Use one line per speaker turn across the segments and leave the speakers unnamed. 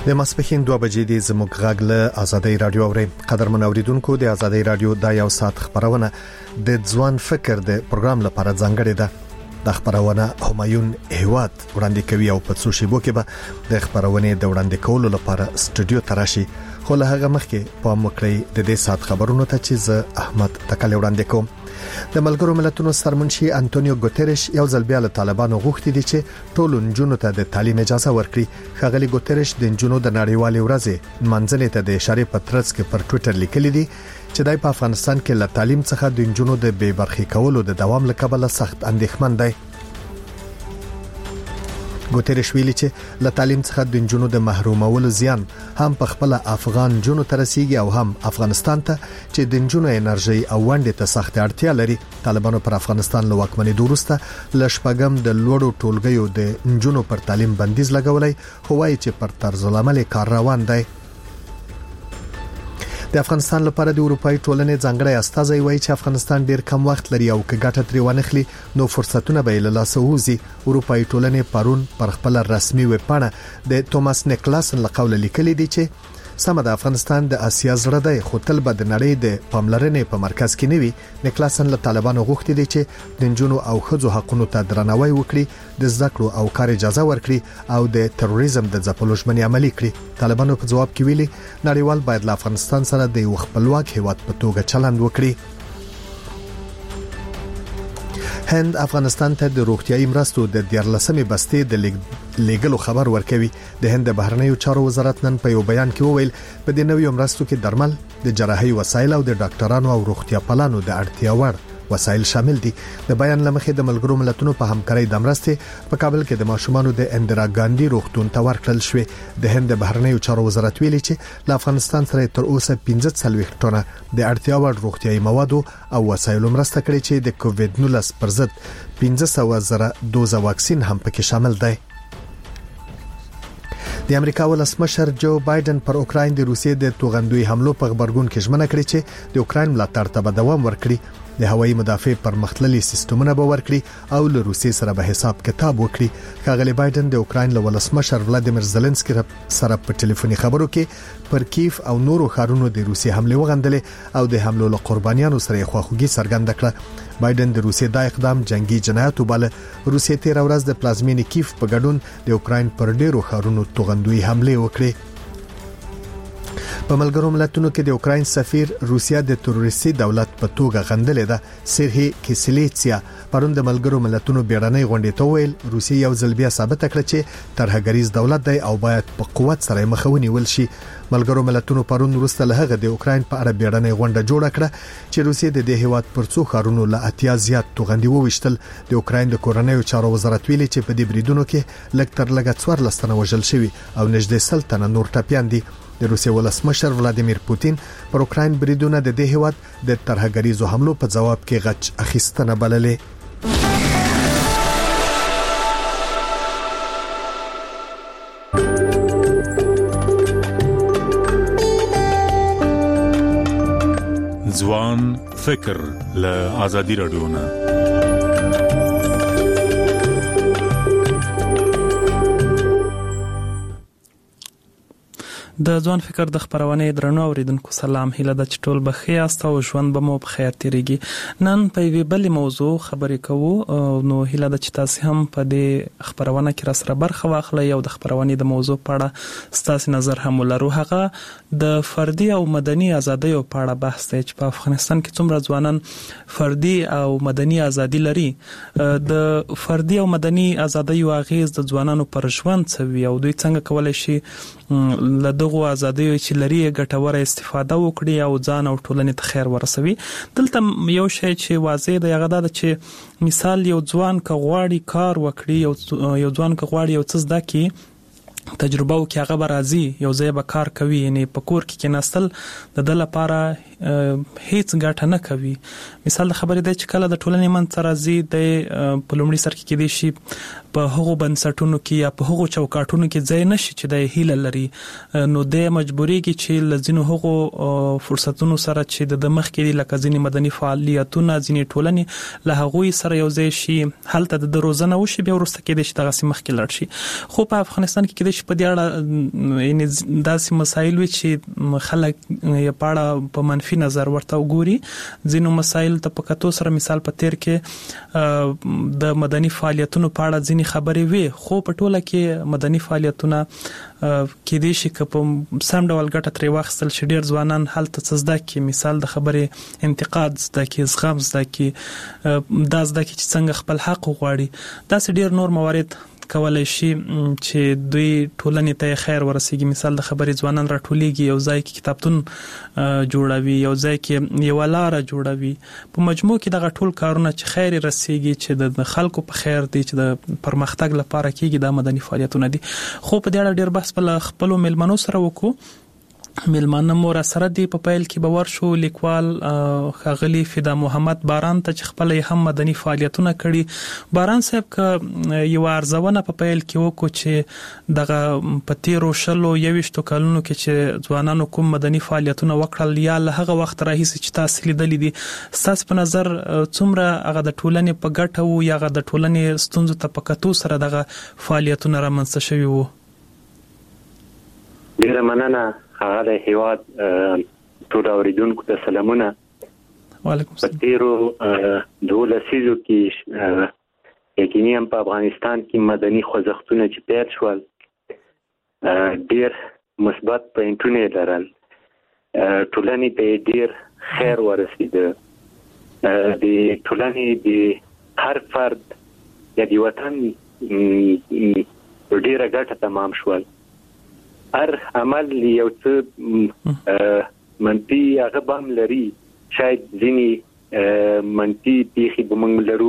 د ماسپښین 2 بجې د زموږ غږ له آزادۍ رادیو اوري. قدرمن اوریدونکو، د آزادۍ رادیو د یو ساعت خبرونه د ځوان فکر د پروګرام لپاره ځانګړې ده. د خبرونه همایون هیواد وړاندې کوي او په څو شیبو کې به د خبرونه د وړاندې کولو لپاره سټوډیو تراشي. خو له هغه مخکې په مکړی د دې ساعت خبرونو ته چې زه احمد تکل وړاندې کوم. د ملګرو ملتونو سرمنشي انټونیو ګوتریش یو ځل بیا له طالبانو غوښتي دي چې ټول نجونو ته د تعلیم اجازه ورکړي. ښاغلي ګوتریش د نجونو د نړیوالې ورځې منځنۍ ته د اشاره په ترڅ کې پر ټوئیټر لیکلي دي چې دای په افغانستان کې له تعلیم څخه د نجونو د بې برخې کولو د دوام لپاره سخت اندېښمن دی. ګوتریش ویلي چې له تعلیم څخه د نجونو د محرومولو زیان هم په خپل افغان جنونو ترسيږي او هم افغانستان ته چې د نجونو انرژي او ونډه ته سخت اړتیا لري. طالبانو پر افغانستان له واکمنۍ وروسته ل شپږم د لوړو ټولګیو د نجونو پر تعلیم بندیز لګولای، خو وايي چې پر طرز العمل کار روان دی. د افغانستان لپاره د اروپאי ټولنې ځانګړی استازی وایي چې افغانستان ډیر کم وخت لري او که ګټه ترې ونخلي نو فرصتونه به له لاسه وځي. اروپאי ټولنې پرون پر خپل رسمي ویب پاڼه د توماس نیکلاسن له قوله لیکلي دي چې سمه د افغانستان د اسیا زړه دی، خو تل به د نړۍ د پاملرنې په مرکز کې نیوي. نیکلاسن له طالبانو غوښتي دي چې د نجونو او ښځو حقوقو ته درناوی وکړي، د زده کړو او کار اجازه ورکړي او د تروریزم د ځپلو ژمنې عملي کړي. طالبانو په جواب کې ویلي نړیوال باید له افغانستان سره د یو خپلواک هیواد په توګه چلند وکړي. هند افغانستان ته د روغتيایي مرستو د 14مې بستې د لیګلو خبر ورکوي. د هند بهرنیو چارو وزارت نن په یو بیان کې وویل په دې نویو مرستو کې درمل، د جراحي وسایل او د ډاکټرانو او روغتیا پالانو د اړتیا وړ وسایل شامل دي. د بیان لمخې د ملګرو ملتونو په همکارۍ د مرستې په کابل کې د ماشومانو د اندرا ګاندی روغتون ته ورکړل شوې. د هند بهرنیو چارو وزارت ویلي چې له افغانستان سره تر اوسه 15 ټنه د اړتیا وړ روغتيایي مواد او وسایل مرسته کړې چې د کووډ 19 پر ضد 15,000 دوزه واکسین هم پکې شامل دی. د امریکا ولسمشر جو بایدن پر اوکراین د روسیې د توغندوی حملو په خبرګون کې ژمنه کړې چې د اوکراین ملاتړ ته به دوام ورکړي، د هوایي مدافع پرمختللي سیستمونه به ورکړي او له روسیې سره به حساب کتاب وکړي. ښاغلي بایدن د اوکراین له ولسمشر ولادیمیر زيلنسکي سره په ټلیفوني خبرو کې پر کیف او نورو ښارونو د روسیې حمله وغندلې او د حملو له قربانیانو سره خواخوږي څرګنده کړه. بایدن د روسیې د اقدام جنگي جنایت وباله. روسیې تیر ورځ د پلازمینې کیف په ګډون د اوکراین پر ډیرو ښارونو توغندوی حمله وکړه. په ملګرو ملتونو کې د اوکراین سفیر روسیا د تروریستي دولت په توګه غندلې ده. سرهی کیسلیتسیا پرون د ملګرو ملتونو بیړنۍ غونډې ته ویل روسیا یو ځل بیا ثابت کړه چې ترهګریز دولت دی او باید په قوت سره مخاوني ول شي. ملګرو ملتونو پرون وروسته له هغه د اوکراین په اړه بیړنۍ غونډه جوړه کړه چې روسیا د دې هیواد پر څو ښارونو له اتیا زیات توغندي وویشتل. د اوکراین د کورنیو چارو وزارت ویلي چې په دې بریدونو کې لږ تر لږه 14 تنه وژل شوي او نږدې 100 تنه نور ټپيان دي. د روسیې ولسمشر ولادیمیر پوتین پر اوکراین بریدونه د دې هیواد د ترهګریزو حملو په جواب کې غچ اخیستنه بللې.
ځوان فکر له آزادي رادیو نه.
د ځوان فکر د خبرونه درنو اوریدونکو سلام، هیله ده چې ټول بخیر یاست او ژوند به مو په خیر تیریږي. نن په یوه بل موضوع خبرې کوو، نو هیله ده چې تاسو هم په دې خبرونه کې را سره برخه واخلئ او د خبرونه د موضوع په اړه ستاسو نظر هم ولرو. هغه د فردي او مدني ازادۍ په اړه بحث دی چې په افغانستان کې څومره ځوانان فردي او مدني ازادي لري. د فردي او مدني ازادۍ واغېز د ځوانانو پر ژوند څوي او دوی څنګه کولای شي له دغه ازادۍ چې لري ګټوره استفاده وکړي او ځان او ټولنې ته خیر ورسوي. دلته یو شی چې واضح دی هغه دا چې مثال یو ځوان که غواړي کار وکړي، یو ځوان که غواړي یو څه زده کړي، تجربه او کې هغه راځي یو ځای به کار کوي، یعنی په کور کې نستل د لپاره هیڅ ګټه نه کوي. مثال خبرې ده چې کله د ټولنې منځ راځي د پلومړي سر کې دي شي په هغو بنسټونو کې یا په هغو چوکاټونو کې ځای نشي چې د هیله لري، نو د مجبوريږي چې لزینو هغو فرصتونو سره چې د مخ کې لکه ځینې مدني فعالیتونه ځینې ټولنې له هغوی سره یو ځای شي، هلته د روزنه وشي، بیا ورسته کې د دغه سیمه کې لړ شي. خو په افغانستان کې د شي په دې اړه یعنی داسې مسایل وي چې خلک یې پاړه په منفي نظر ورته وګوري. ځینو مسایل ته په کتو سره مثال په تیر کې د مدني فعالیتونو په اړه ځینې خبرې وي، خو په ټوله کې مدني فعالیتونه کې دي چې په سم ډول ګټه ترې واخیستل شي. ډېر ځوانان هلته څه زده کړي، مثال د خبرې انتقاد زده کړي، زغم زده کړي، دا زده کړي چې څنګه خپل حق وغواړي. داسې ډېر نور موارد کولای شي چې دوی ټولنې ته خیر ورسیږي. مثال د خبرې ځوانان راټولېږي، یو ځای کې کتابتون جوړوي، یو ځای کې یو لار جوړوي. په مجموع کې دغه ټول کارونه چې خیر رسیږي، چې د خلکو په خیر دي، چې د پرمختګ لپاره کېږي، د مدني فعالیتونه دي. خو په دې اړه ډېر بحث په خپل ملمنو سره وکړو. ملمانه مور سره دی په پیل کې باور شو لیکوال خاغلی فدا محمد باران ته چې خپل هم مدني فعالیتونه کړي. باران صاحب ک یو ارزونه په پیل کې وکړو چې دغه پتیرو شلو 21 کلونو کې چې ځوانانو کوم مدني فعالیتونه وکړل یا له هغه وخت راهیسې چې تاسو لیدلې دي، تاسو په نظر څومره هغه د ټولنې په ګټه وو یا هغه د ټولنې ستونزو ته په کتو سره دغه فعالیتونه رامنځته شوي وو؟
ډیره مننه هغه هیواد ټول اوریدونکو ته سلامونه.
وعلیکم السلام.
تیرو 12 لسیزو کې یقیني هم په افغانستان کې مدني خوځښتونه چې پیل شول ډیر مثبت پوینټونه لرل، ټولنې ته ډیر خیر ورسېده. د ټولنې د هر فرد یا د وطن ډیره ګټه تمام شول. هر عمل یو څه منفي هغه بام لري، شاید ځینې منفي پیښې به موږ لرو.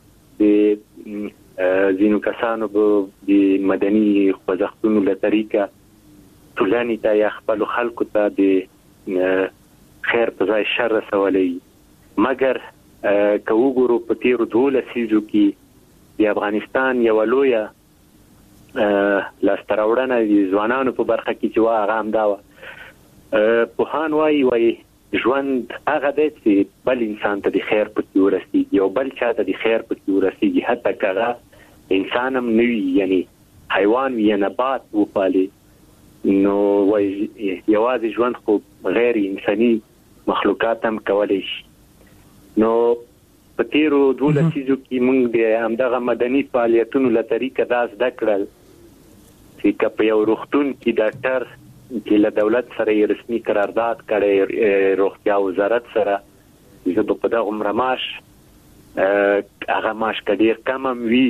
د ځینو کسانو به د مدني خوځښتونو له طریقه ټولنې ته یا خپلو خلکو ته د خیر په ځای شر رسولی. مګر که وګورو په تیرو 12 لسیزو کې د افغانستان یوه لویه لاسته راوړنه د ځوانانو په برخه کې چې هغه همدا وه. پوهان وایي ژوند هغه دی چې بل انسان ته د خیر پکې ورسېږي او بل چا ته د خیر پکې ورسېږي، حتی که هغه انسان هم نه وي، یعنی حیوان وي یا نبات وپالي. نو وایي یوازې ژوند خو غیر انساني مخلوقات هم کولی شي. نو په تیرو 12 لسیزو کې موږ د همدغه مدني فعالیتونو له طریقه دا زده کړل چې که په یو روغتون کې ډاکټر چې له دولت سره یې رسمي قرارداد کړی، روغتیا وزارت سره، زه به په دغه عمره معاش هغه معاش که ډېر کم هم وي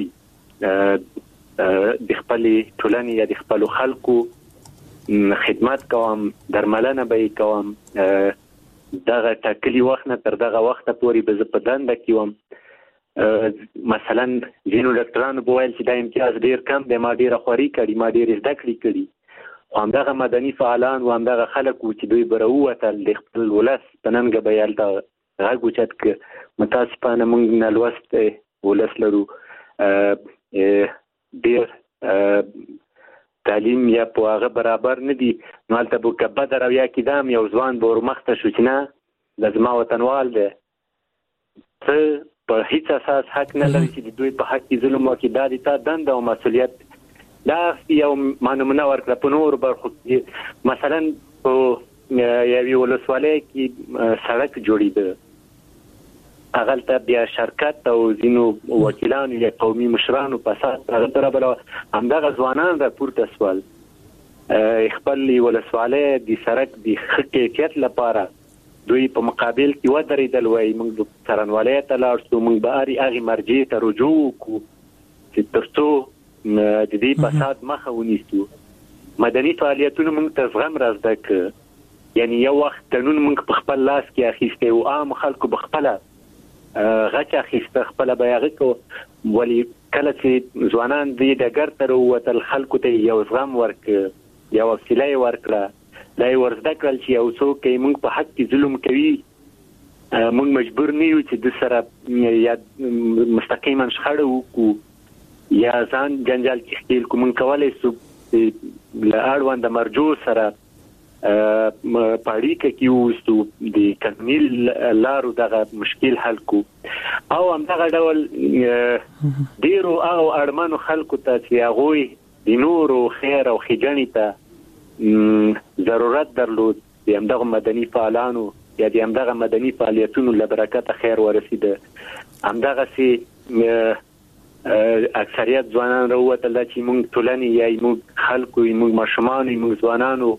د خپلې ټولنې یا د خپلو خلکو خدمت کوم، درملنه به یې کوم. دغه ټاکلي وخت نه تر دغه وخته پورې به زه په دنده کې وم. مثلا ځینو ډاکټرانو به ویل چې دا امتیاز ډېر کم دی، ما ډېره خواري کړي، ما ډېرې زده کړې کړي. خو همدغه مدني فعالان و همدغه خلک وو چې دوی به راووتل د خپل ولس په ننګه به یې هلته غږ اوچت که متاسفانه موږ نالوستی ولس لرو، ډېر تعلیم یا په هغه برابر نه دي. نو هلته به که بده رویه کېده هم یو ځوان به ورمخته شو چې نه دا زما وطنوال دی، ته په هیڅ اساس حق نه لري چې د دوی په حق کې ظلم وکړي. دا د تا دنده او مسؤلیت. دا یو ما نمونه ورکړه په نورو برخو کې. مثلا په یوې ولسوالۍ کې سړک جوړېده، هغلته بیا شرکت او ځینو وکیلانو یا قومي مشرانو په اساس هغه طرفه همدغه ځوانان راپورته سول خپل ولسوالۍ د سړک د ښه کیفیت لپاره دوی په مقابل کې ودرېدل. وایي موږ به څارنوالۍ ته لاړ شو، موږ به هغې مرجع ته رجوع وکړو چې تر څو د دې فساد مخه ونیسو. مدني فعالیتونه موږ ته زغم را زده کړه، یعنی یو وخت قانون موږ په خپل لاس کې اخیستی او عام خلکو به خپله غچ اخیسته، خپله به یې هغه کوه. ولې کله چې ځوانان دې ډګر ته راووتل، خلکو ته یو زغم ورکړه، یو حوصله یې ورکړه، دا ورزده کړل چې یو څوک موږ په حق کې ظلم کوي موږ مجبور نه یو چې د سره یا مستقیما شخړه وکړو یا ځان جنجال کې خپل کوم کولای سو له اړوند مرجو سره پاړیکه کې وستو د قانوني لارو دغه مشکل حل کو او همدغه ډول ډیرو او اړمنو خلکو ته چې هغه د نورو خیر او ښېګڼې ته ضرورت درلود د همدغه مدني فعالانو یا د همدغه مدني فعالیتونو له برکته خیر ورسېده همدغه سي اکثریت ځوانان راووتل چې موږ ټولنې یا موږ خلکو موږ ماشومان موږ ځوانانو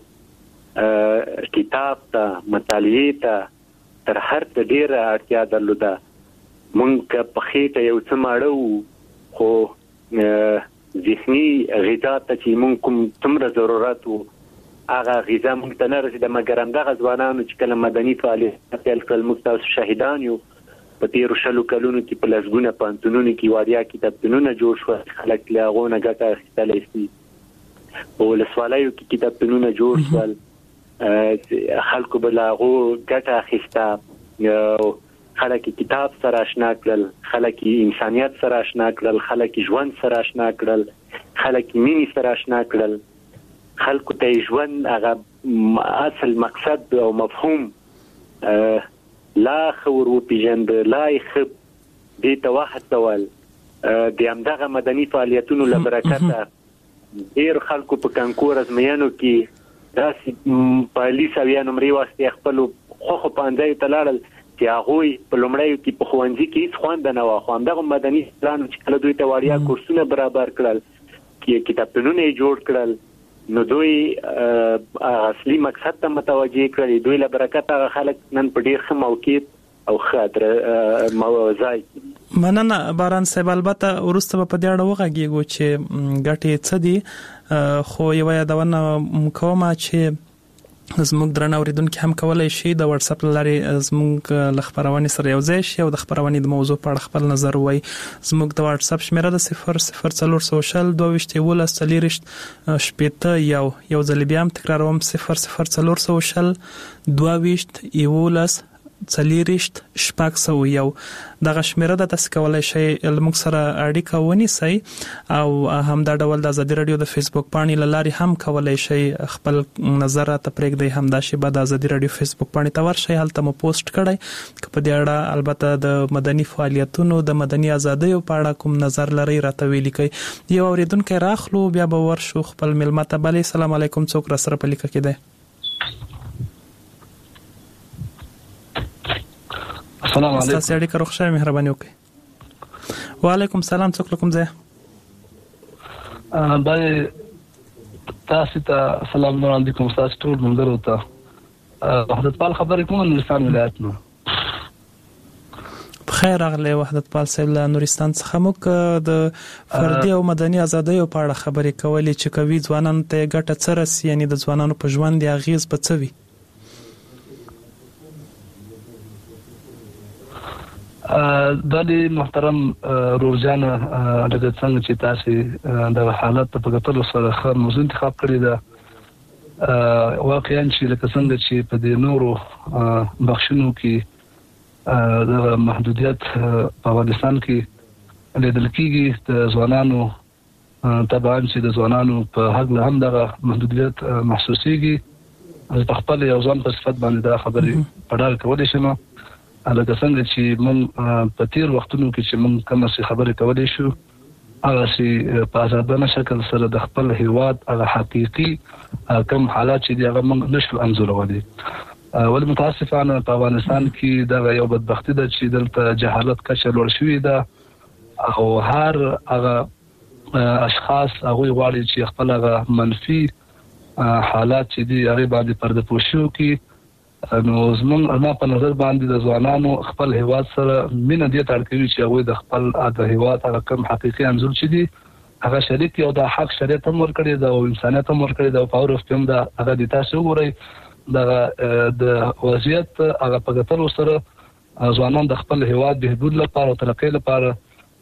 کتاب ته مطالعې ته تر هر څه ډیره اړتیا درلوده موږ په خېټه یو څه ماړو خو ذهني غذا ته چې موږ کوم څومره ضرورت وو هغه غذا موږ ته نه رسېده مګر همدغه ځوانانو چې کله مدني فعالیت پیل کړل موږ تاسو شهیدان یو په تیرو 20 کلونو کې په لسګونه پوهنتونونو کې وړیا کتابتونونه جوړ شول خلک له هغو نه ګټه اخیستلی شي په ولسوالیو کې کتابتونونه جوړ شول خلکو به له هغو ګټه اخیسته خلک کتاب سره اشنا کړل خلک انسانیت سره اشنا کړل خلک ژوند سره اشنا کړل خلک مینې سره اشنا کړل خلکو ته ژوند هغه اصل مقصد او مفهوم لا خور و پیژند لا خب دې ته وهڅول د همدغه مدني فعالیتونو له برکته ډېر خلکو په کانکور ازموینو کې داسې په لیساویا نمرې واسطې خپلو خوښو پوهنځیو ته لاړل چې هغوی په لومړیو کې په ښوونځي کې هېڅ خوند نه وه خو همدغه مدني پلانو چې کله دوی ته وړیا کورسونه برابر کړل کتابتونونه یې جوړ کړل نو دوی اصلي مقصد ته متوجه کړل دوی له برکته هغه خلک نن په ډېر ښه موقعیت او ښه ځای
مننه باران صاحب البته وروسته په دې اړه وغږیږو چې ګټې څه دي خو یو یادونه کومه چې زموږ درنه اوریدونکو هم کولای شي د واتس اپ لارې زموږ ل خبرونه سره یو ځای شي او د خبرونه د موضوع په اړه خپل نظر وای زموږ د واتس اپ شمیره د 00 سوشل 22 شپته یو ځل بیا هم تکراروم 00 سوشل 22 څلېرشت شپږ سو یو دغه شمیره د تاسو کولای شئ موږ سره اړیکه ونیسئ او هم دا ډول د ازادي رادیو د فیسبوک پاڼې لاري هم کولای شئ خپل نظر ته پرېږدئ هم دا شی به د ازادي رادیو فیسبوک پاڼې ته ورشئ هلته مو پوسټ کړئ که په دې اړه البته د مدني فعالیتونو د مدني ازادیو په اړه کوم نظر لرئ راته ویل کړئ یو اوریدونکو راخلو بیا به ورشو خپل ملمت بل السلام علیکم څوک را سره په لیکه کې دی
السلام علیکم
تاسو اړیکه روښه مهرباني وکړئ وعلیکم السلام څوک کوم ځای
بای تاسو ته سلام علیکم تاسو ټول منظر وته وحدت پال خبرې کوم نورستان ولایت نو
خیر اغله وحدت پال صاحب له نورستان څخه موږ د فردي او مدني ازادۍ په اړه خبرې کولې چې کوي ځوانان ته ګټه څه رسي یعنی د ځوانانو په ژوند دی اغیز په څه وي
دلی محترم روزانه د څنګه چې تاسو د حالت په کتلو سره خر موضوع انتخاب کړی دا واقعا چې لکه څنګه چې په دې نورو بخښونو کې د محدودیت په افغانستان کې لیدل کېږي د ځوانانو طبعا چې د ځوانانو په حق له هم دغه محدودیت محسوسيږي په خپل یو ځان په صفت باندې دا خبرې پړال کولای شم لکه څنګه چې موږ په تیر وختونو کې چې موږ کومه خبرې کولای شو هغه چې په آزادانه شکل سره د خپل هیواد هغه حقيقي کوم حالات چې هغه موږ نشو انځورولای ول متاسفانه په افغانستان کې دا یو بدبختی ده چې دلته جهالت کچه لوړ شوې ده او هر هغه اشخاص هغه غواړي چې خپل هغه منفي حالات چې دي هغه باندې پرده پوشو کې نو زموږ په نظر باندې د ځوانانو خپل هیواد سره مینه دي تړکوي چې هغه د خپل د هیواد هغه کوم حقيقي انځور چې دي هغه شریک یو د حق شریعت هم ورکړي دا او انسانيت هم ورکړي دا پاور اف ټیم دا هغه د تاسو وګورئ د وضعیت هغه په کتلو سره ځوانان د خپل هیواد بهبود لپاره او ترقۍ لپاره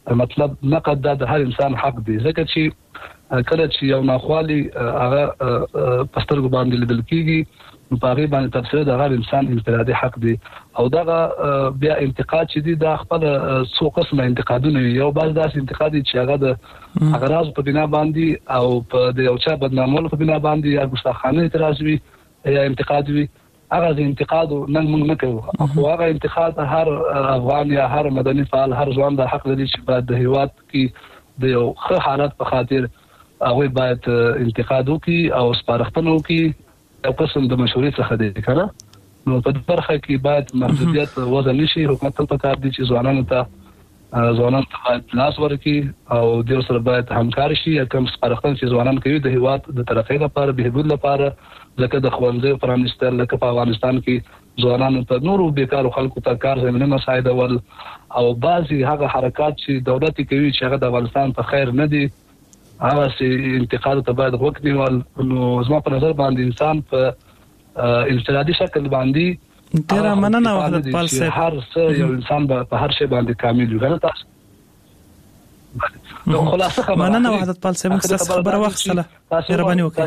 مطلب نقد د هر انسان حق دی، ځکه چې کله چې یو ناخوالي هغه پسترګو باندې لیدل کیږي نو په هغه باندې تفسیر د هر انسان انفرادي حق دی. او دغه بیا انتقاد چې دی د خپل څو قسمه انتقادونه یو بعض داس انتقاد چې هغه د اغراض په بنا باندې او په د یو چا بدنامولو په بنا باندې یا ګستاخانه اعتراض وي یا انتقاد وي، هغه انتقاد نن موږ نه کوو. خو هغه انتقاد هر افغان یا هر مدني فعال هر ځوان د حق لري چې باید د هیواد کې د یو ښه حالت په خاطر هغه باید انتقاد وکړي او سپارښتنه وکړي او قسم د مشورې څخه دی کنه. نو په برخه کې باید محدودیت وضع نشي. حکومت ته پکار دي چې ځوانانو ته باید لاس ورکړي او د سره باید همکاري شي. کوم سپارښتنه چې ځوانان کوي د هیواد د ترقۍ لپاره بهبود لپاره، لکه د ښوونځیو پرانیستل، لکه په افغانستان کې ځوانانو ته نورو بیکارو خلکو ته کار زمینه مساعدول او بعضي هغه حرکات چې دولت کوي چې هغه د افغانستان په خیر نه دي، هغه سي انتقاد ته باید وکړي. نو زما په نظر باندې انسان په انفرادي شکل باندې
ډیر مننه وحدت پال صاحب.
هر څه یو انسان په هر شی باندې کامل وي کنه. تاسو نو خلاصه خبره
مننه وحدت پال صاحب، څه خبره واخصله مهرباني وکړئ.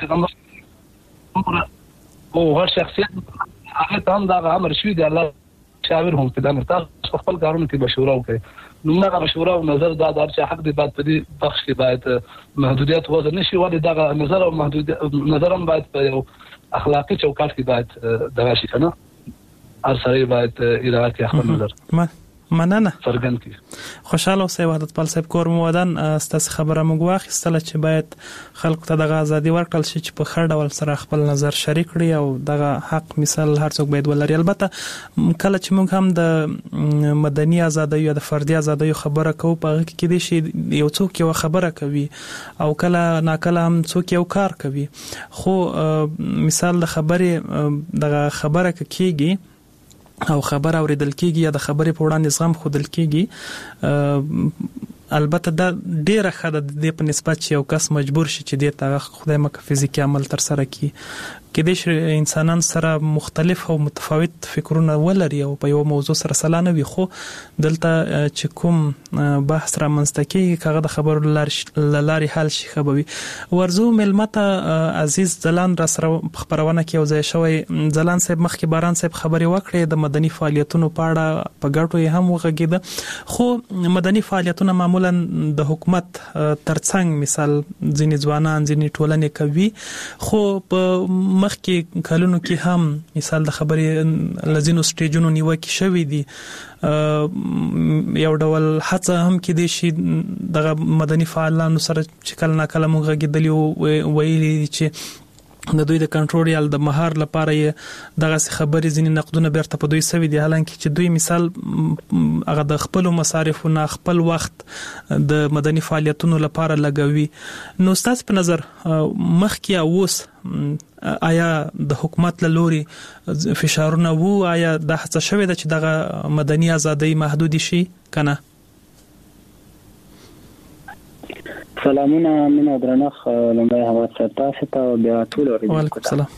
او هر شخصیت هغه ته هم دا امر شوی دی الله شاور هم په دمر تاسو خپل کارونه کې مشوره وکړئ. نو موږ مشوره او نظر دا د چې حق دی باید په دې بخش کې باید محدودیت وضع نشي، ولې دا نظر او محدودیت نظر هم باید په یو اخلاقی چوکاټ کې باید دغه شي کنه. هر سړی باید اراده کوي خپل نظر
مننه
څرګند کړي.
خوشاله اوسئ وحدت پال صاحب. کور مو ودان ستاسو خبره موږ واخیستله چې باید خلکو ته دغه ازادي ورکړل شي چې په خړ ډول سره خپل نظر شریک کړي او دغه حق مثال هر څوک باید ولري. البته کله چې موږ هم د مدني ازادۍ یا د فردي ازادۍ خبره کوو په هغه کې دي شي یو څوک یو خبره کوي او کله ناکله هم څوک یو کار کوي، خو مثال د خبره دغه خبره کیږي او خبر اوریدل کیږي یا د خبرې په وړاندې زغم خودل کیږي. البته دا ډیره خاله د دې په نسبت چې یو کس مجبور شي چې د تاغه خدای مکه فزیکی عمل تر سره کی کې د انسانان سره مختلف او متفاوت فکرونه ولري او په یو موضوع سره سلانه وي، خو دلته چې کوم بحث را منځته کېږي د خبرو لاري حل شي خبوي. ورزو ملمته عزیز ځلان را سره خبرونه کې وځي شوی. ځلان صاحب مخکې باران صاحب خبري وکړې د مدني فعالیتونو په اړه په ګټو یې هم وغږیده، خو مدني فعالیتونه معمولا د حکومت ترڅنګ مثال ځینې ځوانان ځینې ټولنې کوي، خو په مخکې کلونو کې هم مثال د خبرې لزینو سټیجونو نیوکې شوې دي. یو ډول هڅه هم کې دي شي د مدني فعالانو سره چې کله ناکله موږ غږیدلی ویلي چې د دوی د کنټرول د مهار لپاره دغه خبرې ځینې نقدونه بیرته په دوی سوي دي، حالانکه چې دوی مثال هغه د خپل مصارفو نه خپل وخت د مدني فعالیتونو لپاره لګوي. نو ستاسو په نظر مخکې اوس آیا د حکومت له لوري فشارونه وو، آیا د هڅه شوې ده چې دغه مدني ازادي محدود شي کنه؟
سلامونه مینه درنخ لمړی هوا تاسو ته بیا ټول
وعلیکم السلام.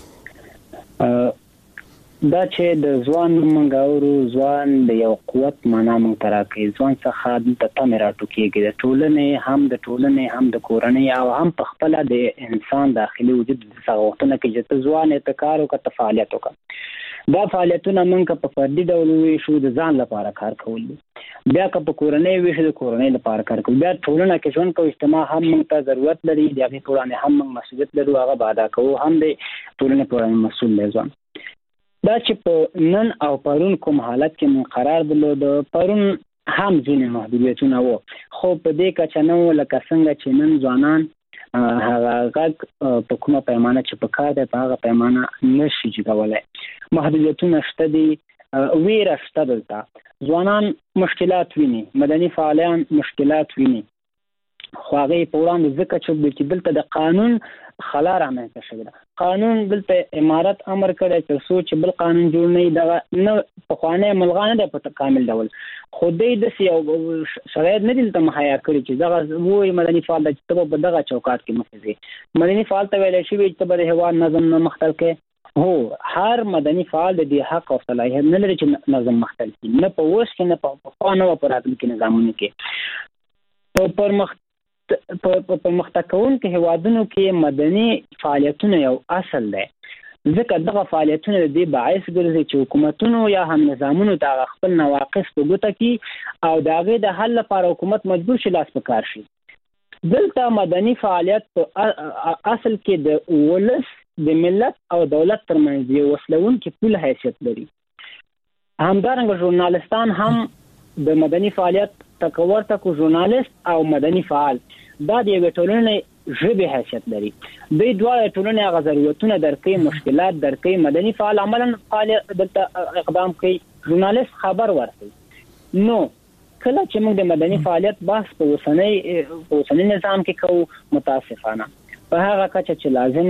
دا چې د ځوان منګاورو ځوان د یو قوت معنا مونږ تراکې ځوان څخه د تمراتو کېږي د ټولنې هم د کورنۍ او هم په خپل د انسان داخلي وجود څغوتنه کې چې ځوان اتکار او فعالیت وکړي. دا فعالیتونه مونږ په فردي ډول ویشو د ځان لپاره کار کول، بیا که په کورنۍ ویشو د کورنۍ لپاره کار کول، بیا ټولنه کې ژوند کوي اجتماع هم مونږ ته ضرورت لري، د هغې په وړاندې هم مونږ مسؤلیت لرو، هغه به ادا کوو، هم د ټولنې په وړاندې مسؤل دی ځوان. دا چې په نن او پرون کوم حالت کې مونږ قرار درلود، پرون هم ځینې محدودیتونه وو، خو په دې کچه نه وو لکه څنګه چې نن ځوانان هغه غږ په کومه پیمانه چې په کار دی په هغه پیمانه نشي جوړولی. محدودیتونه شته دي، ویره شته، دلته ځوانان مشکلات ویني، مدني فعالان مشکلات ویني، خو هغه په وړاندې ځکه چې دلته د قانون خلا رامنځته شوې ده. قانون دلته امارت امر کړی چې څو چې بل قانون جوړ نه دغه نه پخوانی ملغانه ده په کامل ډول، خو دې د یو شرایط نه دلته مهیا کړی چې دغه وایي مدني فعال چې په دغه چوکاټ کې مخزي مدني فعال ته ویل شي چې په هوا نظم نه مختل کې هو هر مدني فعال د دې حق او صلاحیت نه لري چې نظم مختل کړي، نه په اوس کې نه په قانون او پراتل کې نظامونه کې. په پرمختګ کوونکو هیوادونو کې مدني فعالیتونه یو اصل دی، ځکه دغه فعالیتونه د دې باعث ګرځي چې حکومتونو یا هم نظامونو د خپل نواقص په ګوته کې او د هغې د حل لپاره حکومت مجبور شي لاس په کار شي. دلته مدني فعالیت په اصل کې د ولس د ملت او دولت ترمنځ یو وصلونکي پول حیثیت لري. همدارنګه ژورنالستان هم د مدني فعالیت تکور تکو ژورنالست او مدني فعال دا د یوې ټولنې ژبې حیثیت لري. دوی دواړه ټولنې هغه ضرورتونه درکوي، مشکلات درکوي. مدني فعال عملاً دلته اقدام کوي، ژورنالست خبر ورکوي. نو کله چې موږ د مدني فعالیت بحث په اوسنی نظام کې کوو، متاسفانه په هغه کچه چې لازم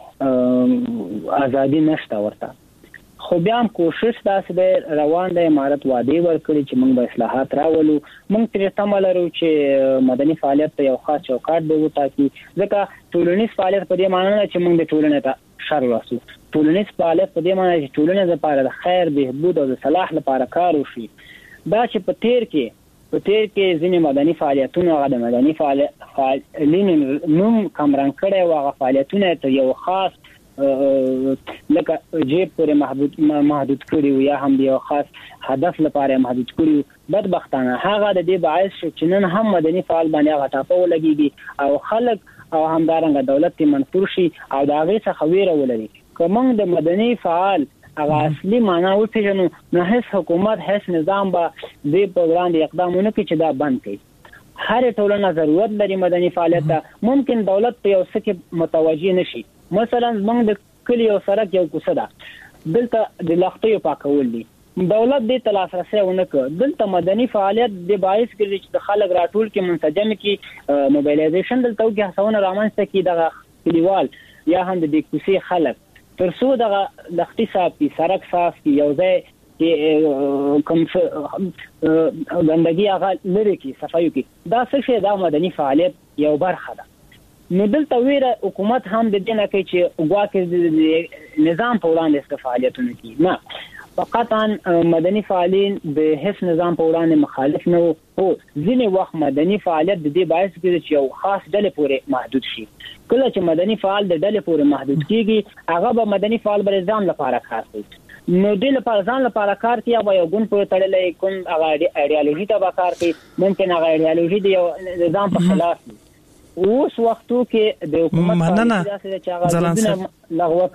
دی ازادي نشته ورته. خو بیا هم کوشش داسې دی روان دی، امارت وعدې ورکړي چې موږ به اصلاحات راولو. موږ ترې تمه لرو چې مدني فعالیت ته یو خاص چوکاټ به وټاکي، ځکه ټولنیز فعالیت په دې معنی نه چې موږ د ټولنې ته شر رسو. ټولنیز فعالیت په دې معنی چې ټولنې لپاره د خیر، بهبود او د صلاح لپاره کار وشي. دا چې په تیر کې ځینې مدني فعالیتونه هغه د مدني فعالینو نوم کمرنګ کړی و، هغه فعالیتونه ته یو خاص لکه جیب پورې محدود کړي و یا هم د یو خاص هدف لپاره محدود کړي و. بدبختانه هغه د دې باعث شو چې نن هم مدني فعال باندې هغه ټاپه ولګېږي او خلک او همدارنګه دولت ته منفور شي او د هغې څخه ویره ولري. که موږ د مدني فعال هغه اصلي معنا وپېژنو، نو هیڅ حکومت، هیڅ نظام به دې په وړاندې اقدام ونه کړي چې دا بند کړي. هر ټولنه ضرورت لري مدني فعالیت ته. ممکن دولت په یو څه کې متوجه نشي. مثلا موږ د کلی یو سړک یو کوڅه ده، دلته د لښتیو پاکول دي، دولت دې ته لاسرسی ونه کړ. دلته مدني فعالیت د باعث ګرځي چې د خلک راټول کې منسجم کې موبایلایزیشن دلته وکړي، هڅونه رامنځته کړي دغه کلیوال یا هم د دې کوڅې خلک، ترڅو دغه لښتي صاف کړي، سړک صاف کړي، یو ځای کې کوم ګندګي هغه لرې کړي، صفایي کړي. دا څه شی دا مدني فعالیت یو برخه ده. نو دلته ویره حکومت هم د دې نه کوي چې ګواکې نظام په وړاندې فعالیتونه کوي. نه، فقط مدني فعالین د هیڅ نظام په وړاندې مخالف نه وو. ځینې وخت مدني فعالیت د دې باعث کېږي چې یو خاص ډلې پورې محدود شي. کله چې مدني فعال د ډلې پورې محدود کېږي، هغه به مدني فعال بل ځان لپاره کار کوي. نو دې لپاره ځان لپاره کار کوي، هغه یو ګوند پورې تړلی، کوم هغه ایډیالوژي ته به کار کوي. ممکن هغه ایډیالوژي د یو نظام په خلاف وي. اوس وختو کې د حکومت داسې چې هغه لغوه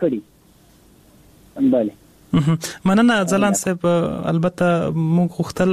کړي. بله،
مننه ځلان صاحب. البته موږ غوښتل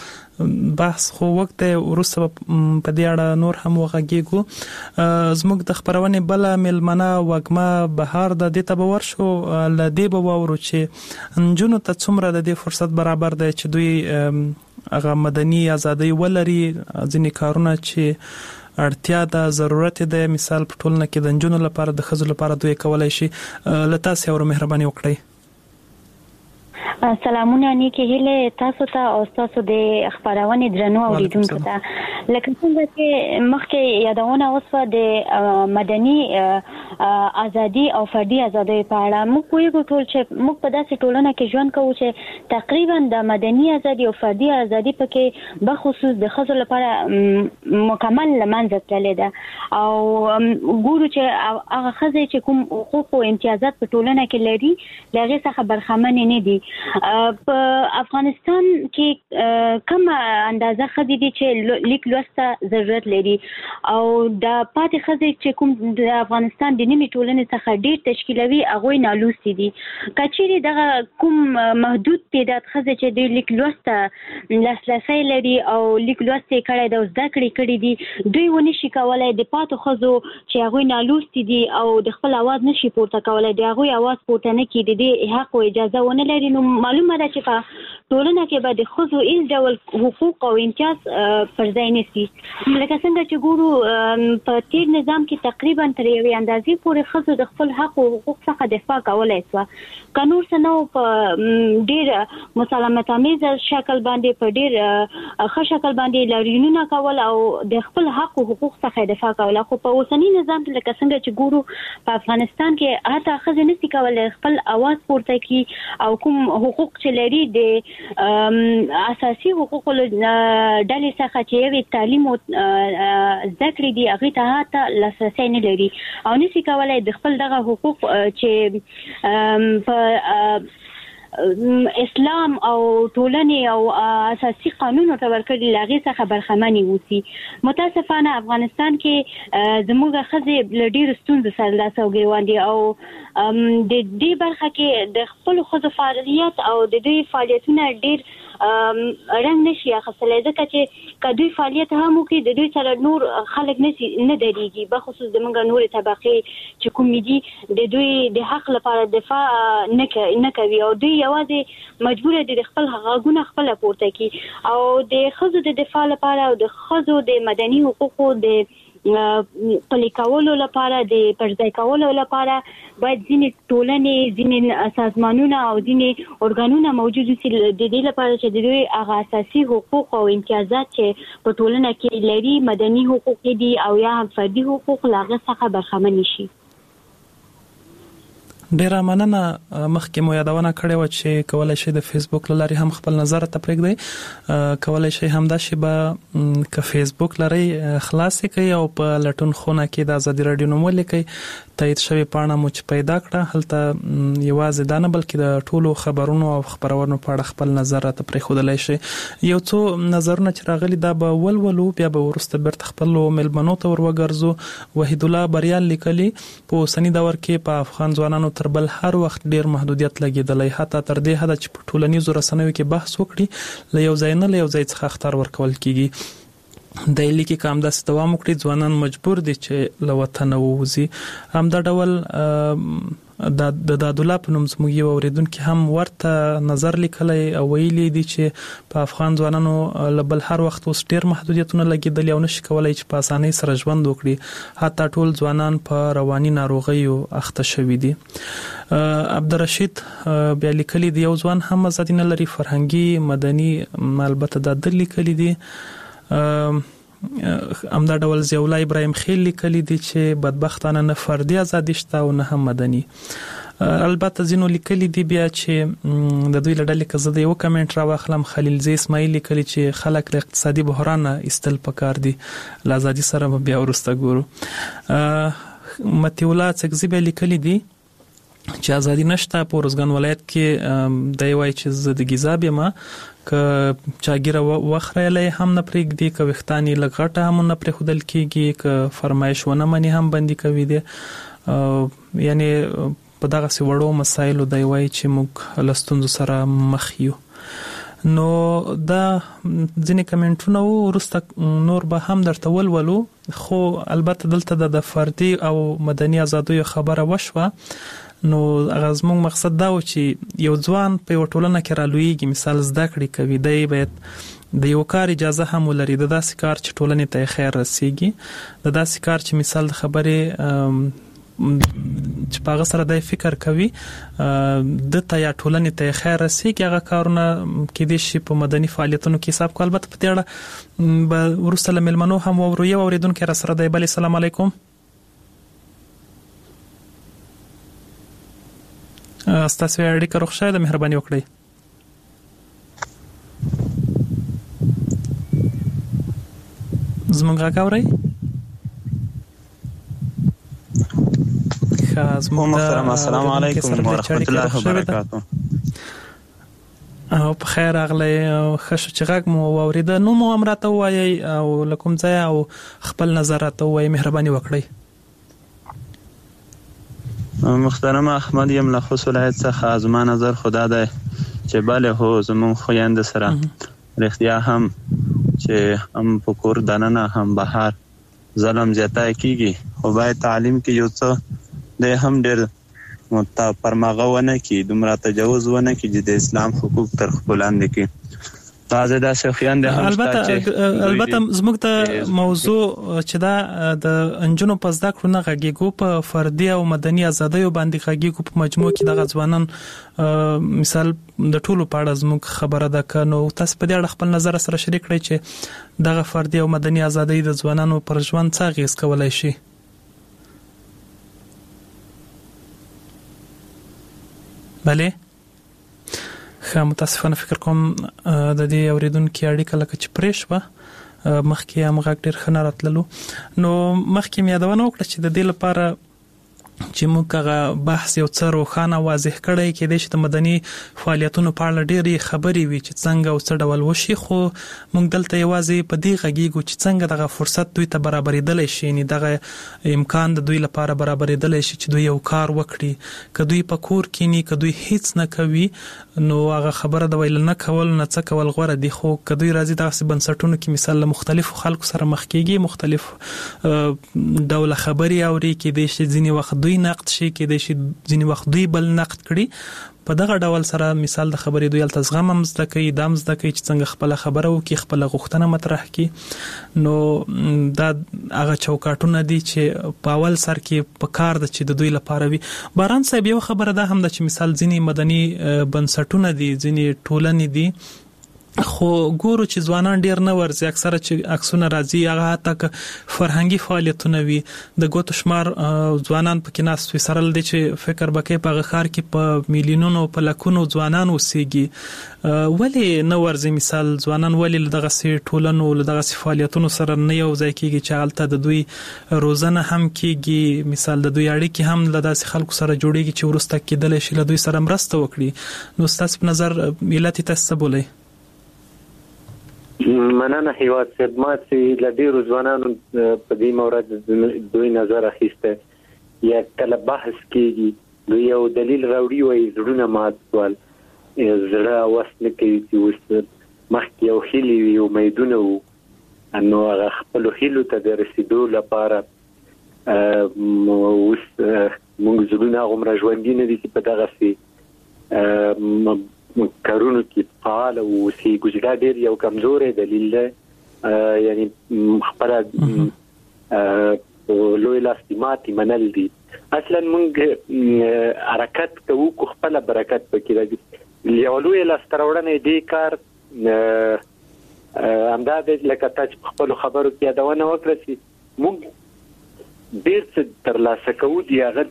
بحث خو وخت وروسته په دې اړه نور هم وغږیږو. زموږ د خبرونې بل ملمنه وګما بهار د دې تبور شو ل دې به وورو چې نجونو ته څومره د دې فرصت برابر دی چې دوی هغه مدني ازادي ولري، ځینې کارونه چې اړتیا ده، ضرورت ده، مثال په ټولنه کې د نجونو لپاره، د ښځو لپاره دوی کولای شي. لته سره مهرباني وکړئ.
سلامونه نیکی هیله تاسو ته او تاسو د خبرونه درنو اوریدونکو ته. لکه څنګه چې مخکې یادونه وسوه د مدني ازادي او فردي ازادي په اړه، موږ پوهیږو ټول چې موږ په داسې ټولنه کې ژوند کوو چې تقریبا د مدني ازادي او فردي ازادي پکې بخصوص د ښځو لپاره مکمل لمنځه تللې ده. او ګورو چې هغه ښځې چې کوم حقوق او امتیازات په ټولنه کې لري، له هغې څخه برخمن نه دي. په افغانستان کې کوم اندازه ښځې دي چې لیک لوسته ضرورت لري، او د پاتې ښځې چې کوم د افغانستان د نیمې ټولنې څخه ډېر تشکیلوي، هغوی نالوستي دي. که چیرې دغه کوم محدود تعداد ښځې چې د لیک لوسته لاسرسی لري او لیک لوست یې کړی ده او زده کړې کړي دي، دوی ونه شي کولی د پاتې ښځو چې هغوی نالوستي دي او د خپل اواز نشي پورته کولی، د هغوی اواز پورته نه کړي، د دې حق او اجازه ونه لري. نو معلومه ده چې په ټولنه کې به د ښځو هیڅ ډول حقوق او امتیاز پر ځای نشي. لکه څنګه چې ګورو په تیر نظام کې تقریبا تر یوې اندازې هغه پورې خزو د خپل حق او حقوق څخه دفاع کولای شو. قانون سنو په ډیر مسالمت امیز شکل باندې په ډیر ښه شکل باندې لارینونه کول او د خپل حق او حقوق څخه دفاع کول. خو په اوسنی نظام کې لکه څنګه چې ګورو په افغانستان کې حتی خزه نشي کولای خپل اواز پورته کړي او کوم حقوق چې لري د اساسي حقوقو ډلې څخه چې یو تعلیم او ذکر دي هغه ته حتی لاسرسي نه لري او نشي کولای د خپل دغه حقوق چې په اسلام او ټولنې او اساسي قانون ته ورکړي لاغي څخه برخمنې وسی. متاسفانه افغانستان کې زموږ خزه لډیر ستونزې سره لاس او ګریوان دي او د دې برخه کې د خپل خزه فعالیت او د دې فعالیتونه ډیر رنګ نشي اخیستلای ځکه چې کدوې فعالیت هم کوي د دوی سره نور خلک نه درېږي بخصوص د موږ نور طبقه چې کوم دي د دوی د حق لپاره دفاع نه کوي او دوی یوازې مجبور دي د خپل حقوقونه خپل پورته کوي او د خزو د دفاع لپاره او د خزو د مدني حقوقو د پلي کولو لپاره د پرځای کولو لپاره باید ځینې ټولنې ځینې سازمانونه او ځینې ارګانونه موجود وي د دې لپاره چې د دوی هغه اساسي حقوق او امتیازات چې په ټولنه کې لري مدني حقوق دي او یا هم فردي حقوق لاغه څخه برخمن شي.
ډیره مننه. مخکې مو یادونه کړې و چې کولای شئ د فیسبوک لاري هم خپل نظر ته پرېږدئ. کولای شئ هم دا شی به ک فیسبوک لري خلاص کړئ او په لټون خونه کې د ازادي رادیو نوم ولیکئ. تایید شوی پاڼه مو چې پیدا کړه هلته یوازې دا نه بلکې د ټولو خبرونو او خبرونو په اړه خپل نظر ته پرېښودلای شئ. یو څو نظرونه چې راغلي دا به ولولو بیا به وروسته بیرته خپل ملمنو ته ورګرځو. وحید الله بریال لیکلي په اوسنی دور کې په افغان ځوانانو تر بل هر وخت ډیر محدودیت لګیدلی حتی تر دې حد چې په ټولنیزو رسنیو کې بحث وکړي له یو ځای نه له یو ځای څخه اخطار ورکول کیږي. د لیکي کام داس دوام وکړي ځوانان مجبور دي چې له وطن ووځي. هم دا ډول د دادولا په نوم زموږ یو اوریدونکو هم ورته نظر لیکلی او ویلي دي چې په افغان ځوانانو له بل هر وخت اوس ډیر محدودیتونه لګیدلي او نشي کولای چې په اسانۍ سره ژوند وکړي حتی ټول ځوانان په رواني ناروغیو اخته شوي دي. عبدالرشید بیا لیکلی دی یو ځوان هم ازادي نه لري فرهنګي مدني البته د دل لیکلی دی. امدا ډول زیولا ابراهیم خیل لیکلی دی چې بدبختانه نه فردي ازادي شته او نه هم مدني. البته زینو لیکلی دی بیا چې د دوی لړل کې زده یو کمنټ را واخلم. خلیل زی اسماعیل لیکلی چې خلک له اقتصادي بحران استل پکار دي له ازادي سره بیا ورسته ګورو. متیولا څخه لیکلی دی چې ازادي نشته په روزګان ولایت کې د وای چې زه د گیزاب یم ک چاګیره وخرهلې هم نه پرېږدي ک وختانی لغټه هم نه پرېخدل کیږي ک فرمایش ونه منی هم بندي کوي دي. یعنی په دغه څه وړو مسایلو د وای چې موږ لستونزو سره مخ یو. نو دا ځینې کمنټونه ورسته نور به هم درته ولولو خو البته دلته د فردي او مدني ازادۍ خبره وشوه. نو غزمون مقصد دا و چې یو ځوان په یو ټولنه کې رالویږي مثال زده کړې کوي دی باید د یو کار اجازه هم ولري د داسې کار چې ټولنې ته خیر رسیږي د داسې کار چې مثال د خبرې چې په هغه سره د فکر کوي د ته یا ټولنې ته خیر رسیږي هغه کارونه کې د شي په مدني فعالیتونو کې حساب کو. البته په دې اړه به ورسره ملمنو هم ورو یو اوریدونکو را سره دی. بل السلام علیکم. ستاسو اړیکه روښه ده مهرباني وکړئ. زمونږ غاوري
محترم السلام علیکم ورحمت الله وبرکاته.
او په خیر اغلی خشو چې غږ مو واوریده نو مو امراته وایي او لکم ځای او خپل نظرات وایي مهرباني وکړئ.
محترم احمد یم له خوست ولایت څخه. زما نظر خدا ده چې بله هو زمون خویند سره رښتیا هم چې هم په کور دننه هم بهر ظلم زیاته کیږي خو باید تعلیم کې یو څه د هم ډېر پرمغه ونه کی دومره تجاوز ونه کی چې د اسلام حقوق تر خپل لاندې کی تازه داسې خويندې هم
البته زموږ ته موضوع چې دا د انجونو په زده کړو نه غږیږو په فردي او مدني ازادیو باندې غږیږو په مجموع کې د ځوانان مثال د ټولو په اړه زموږ خبره ده کنو تاسو په دې اړه خپل نظر سره شریک کړئ چې دغه فردي او مدني ازادۍ د ځوانانو پر ژوند څه اغیز کولای شي. بله متاسفانه فکر کوم د دې اوریدونکو اړیکه لکه چې پرېښ و مخکې هم غږ ډېر ښه نه راتللو نو مخکې مې یادونه وکړه چې د دې لپاره چې موږ هغه بحث یو څه روښانه واضح کړی کې د شته مدني فعالیتونو په اړه ډېری خبرې وي چې څنګه او څه ډول وشي خو موږ دلته یوازې په دې غږیږو چې څنګه دغه فرصت دوی ته برابرېدلی شي یعنې دغه امکان د دوی لپاره برابرېدلی شي چې دوی یو کار وکړي که دوی په کور کینی که دوی هیڅ نه کوي نو هغه خبره د ویل نه کول نه څه کول غوره دي خو که دوی راځي دغسې بنسټونو کې مثال له مختلفو خلکو سره مخ کېږي مختلف ډوله خبرې اوري کېدای شي ځینې وخت دوی نقد شي کېدای شي ځینې وخت دوی بل نقد کړي په دغه ډول سره مثال د خبرې دوی هلته زغم هم زده کوي دا هم زده کوي چې څنګه خپله خبره وکړي خپله غوښتنه مطرح کړي نو دا هغه چوکاټونه دي چې په اول سر کې په کار ده چې د دوی لپاره وي. باران صاحب یو خبره ده هم ده چې مثال ځینې مدني بنسټونه دي ځینې ټولنې دي خو ګورو چې ځوانان ډیر نه ورځي اکثره چې عکسونه راځي هغه حتی فرهنګي فعالیتونه وي د ګوتو شمار ځوانان پکې ناست وي سره لدې چې فکر بکې په غخار کې په میلیونونو په لکونو ځوانان اوسېږي ولې نه ورځي مثال ځوانان ولې دغه سي ټولنو دغه سي فعالیتونو سره نه یو ځای کېږي چې حالت د دوی روزنه هم کېږي مثال د دوی اړیکې هم له داسې خلکو سره جوړېږي چې ورسته کېدلی شي له دوی سره مرسته وکړي نو ستاسو په نظر علت یې تاسو څه بولئ؟
مننه هیواد صاحب ما چې له ډېرو ځوانانو په دې مورد دوی نظر اخیسته یا کله بحث کېږي دوی یو دلیل راوړي وایي زړونه مات شول زړه وس نه کوي چې اوس مخکې یو هیلې وي امیدونه وو نو هغه خپلو هیلو ته د رسېدو لپاره اوس موږ زړونه هغومره ژوندي نه دي چې په دغسې کارونو کې فعال اوسي ګوزګا ډېر یو کمزورې دلیل ده یعنی خبره لوی لاستیماتي منل دي اصلا موږ حرکت کوو کو خپل برکت پکې راځي یو لوی لاستراوړنې دی کار همدا د لکه تاسو خپل خبرو کې یادونه وکړه چې موږ ډېر څه ترلاسه کوو دی هغه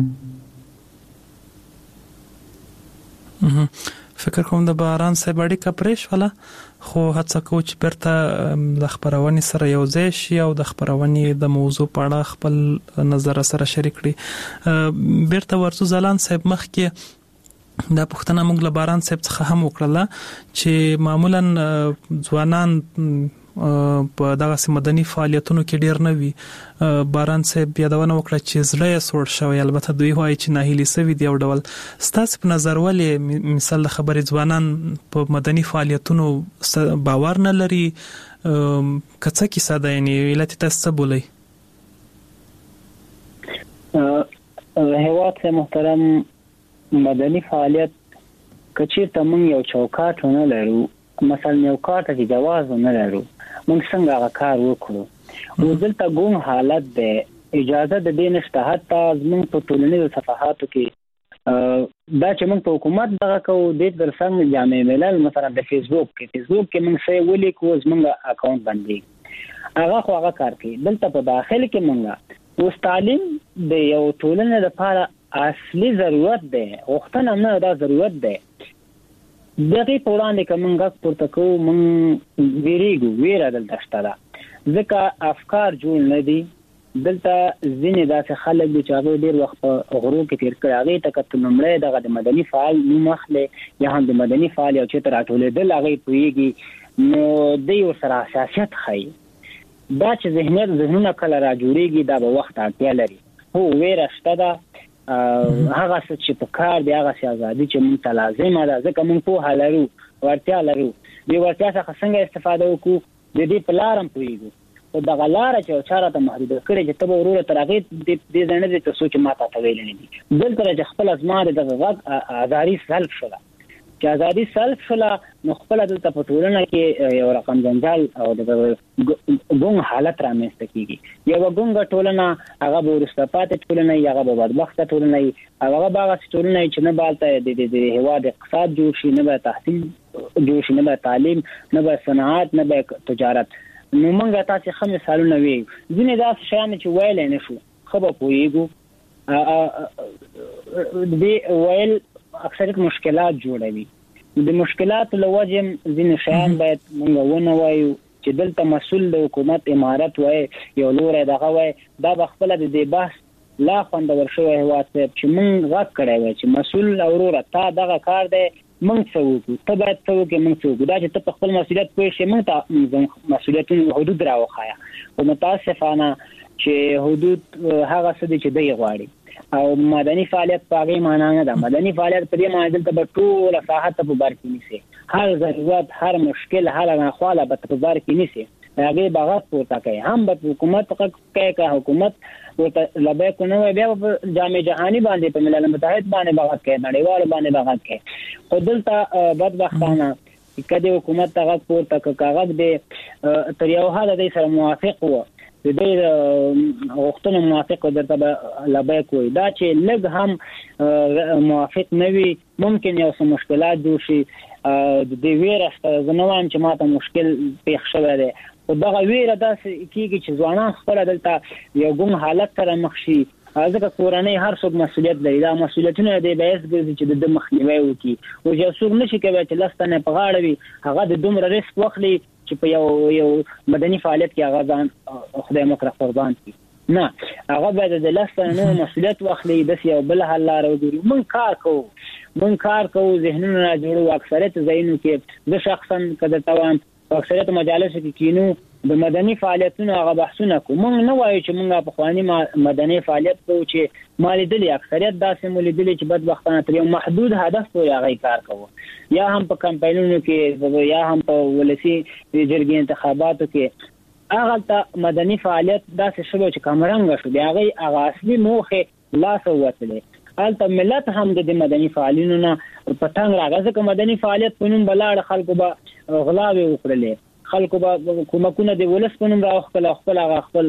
فکر کوم د باران صاحب اړیکه پرېښ وله خو هڅه کوو چې بیرته د خبرونې سره یو ځای شي او د خبرونې د موضوع په اړه خپل نظر سره شریک کړي بیرته ورځو ځلان صاحب مخکې دا پوښتنه موږ له باران صاحب څخه هم وکړله چې معمولا ځوانان په دغه مدني فعالیتونو کې ډیر نه وي باران صاحب یادونه وکړه چې زړه یې سوړ شوی البته دوی وایي چې ناهیلي سوي دی او ډول ستاسو په نظر ولې مثال د خبرې ځوانان په مدني فعالیتونو باور نه لري کڅه کیسه ده یعنی علت تاسو څه بولئ؟
هیواد محترم مدني فعالیت کچیرته موږ یو چوکاټ نه لرو مثلا یو کار ته جواز نه لرو موږ څنګه هغه کار وکړو او دلته ګوم حالت ده اجازه د دې نشته حتی زموږ په ټولنیزو صفحاتو کې دا چې موږ په حکومت دغه کوو د درسنګ جامع ملل مثلا د فیسبوک کې موږ څه ولیکو زموږ اکاونټ باندې هغه خو هغه کار کوي دلته په داخل کې موږ اوس تعلیم د یو ټولنې لپاره اصلي ضرورت ده وختونه نه دا ضرورت ده دغه په وړاندې کومه پورته کوو مونږ ویره دلته شته ځکه افکار جوړ نه دي دلته ځینې داسې خلک دي چې هغه ډېر وخت په غرو کې تیر کړی هغې ته که لومړی دغه د مدني فعال نوم اخلې یا هم د مدني فعال یو چېرته راټولېدل هغې پوهېږي نو دوی ورسره حساسیت ښایي دا چې ذهنونه کله را جوړېږي دا به وخت اړتیا لري هو ویره شته ده هغه څه چې په کار دی هغه څه ازادي چې موږ ته لازمه ده ځکه موږ پوهه لرو ورتیا لرو دې ورتیا څخه څنګه استفاده وکړو د دې په لار هم پوهېږو خو دغه لاره چې چاره ته محدوده کړې چې ته به وروره تر هغې دې ځای نه دی تر څو چې ما ته ته ویلی نه دي دلته چې خپله زما د دغه غږ ازاري سلب شوله چې ازادي سلب شله نو خپل دلته په ټولنه کې یو رقم جنجال او د ګونګ حالت رامنځته کیږي. یو ګونګ ټولنه هغه ورسته پاتې ټولنه هغه به بدبخته ټولنه هغه باغ ټولنه چې نه بالته د هواد اقتصاد جوړ شي، نه به تحصیل جوړ شي، نه به تعلیم، نه به صنعت، نه به تجارت. نو موږ تاسو خمس سالونه وی ځینې داسې شیان چې ویل نه شو خبر پوېګو د ویل اکثریت مشکلات جوړوي. د مشکلات لوجه ځینې شیان باید موږ ونه وایو چې دلته مسول د حکومت امارت وای یو لور دغه وای دا بخپل د دې بحث لا خوندور شوی هوا چې موږ غږ کړی وای چې مسول اورور تا دغه کار دی موږ څوک ته باید څوک موږ څوک دا چې ته خپل مسولیت کوی شي موږ ته مسولیتونو حدود راوخایا. او متاسفانه چې حدود هغه څه دي چې دی غواړي او مدني فعالیت په هغه معنا نه ده. مدني فعالیت په دې معنی دلته به ټول ساحت په بار کې نیسي، هر ضرورت، هر مشکل، هر غواړه به په بار کې نیسي، هغه بغاوت پورته کوي. هم به حکومت کوي که حکومت ورته لبه کو نه بیا په جامع جهاني باندې په ملل متحد باندې بغاوت کوي، نړیوال باندې بغاوت کوي. خو دلته بدبختانه کله حکومت هغه پورته کاغذ به تر یو حد د سره موافق وو د دې غوښتنو موافق درته لبه کوي. دا چې لږ هم موافق نه وي ممکن یو څه مشکلات جوړ شي. د دې ویره زنوام چې ماته مشکل پیښ شوی دی او دغه ویره داسې کیږي چې ځوانان خپل دلته یو ګون حالت سره مخ شي. ځکه کورنۍ هر څوک مسولیت لري، دا مسولیتونه د بیس ګرځي چې د مخنیوي وکړي او چې څوک نشي کوي چې لستنه په غاړه وي هغه د دومره ریسک واخلي چې په یو مدني فعالیت کې هغه ځان خدای مکرم قربان کړي. نه هغه باید د لستنه مسولیت واخلي د یو بل حل لار وګوري. من کار کوو ذهنونه جوړو. اکثریت ځایونو کې د شخصا کده توان اکثریت مجالس کې کینو د مدني فعالیتونو هغه بحثونه کوو. موږ نه وایو چې موږ په خواني مدني فعالیت کوو چې مالي دلی اکثریت داسې مولدلی چې بدبختانه تر یو محدود هدف پورې هغه کار کوو، یا هم په کمپاینونو کې یا هم په ولسی جرګې انتخاباتو کې هغه ته مدني فعالیت داسې شوه چې کمرنګ شو. دی هغه اصلي موخه لاس ووتلې. البته ملت هم د مدني فعالینو نه پټنګ راغی ځکه مدني فعالیت په نوم بلاړ خلکو به غلاوي وکړلې، خلکو به کومکونه د ولس په نوم راوخل خپل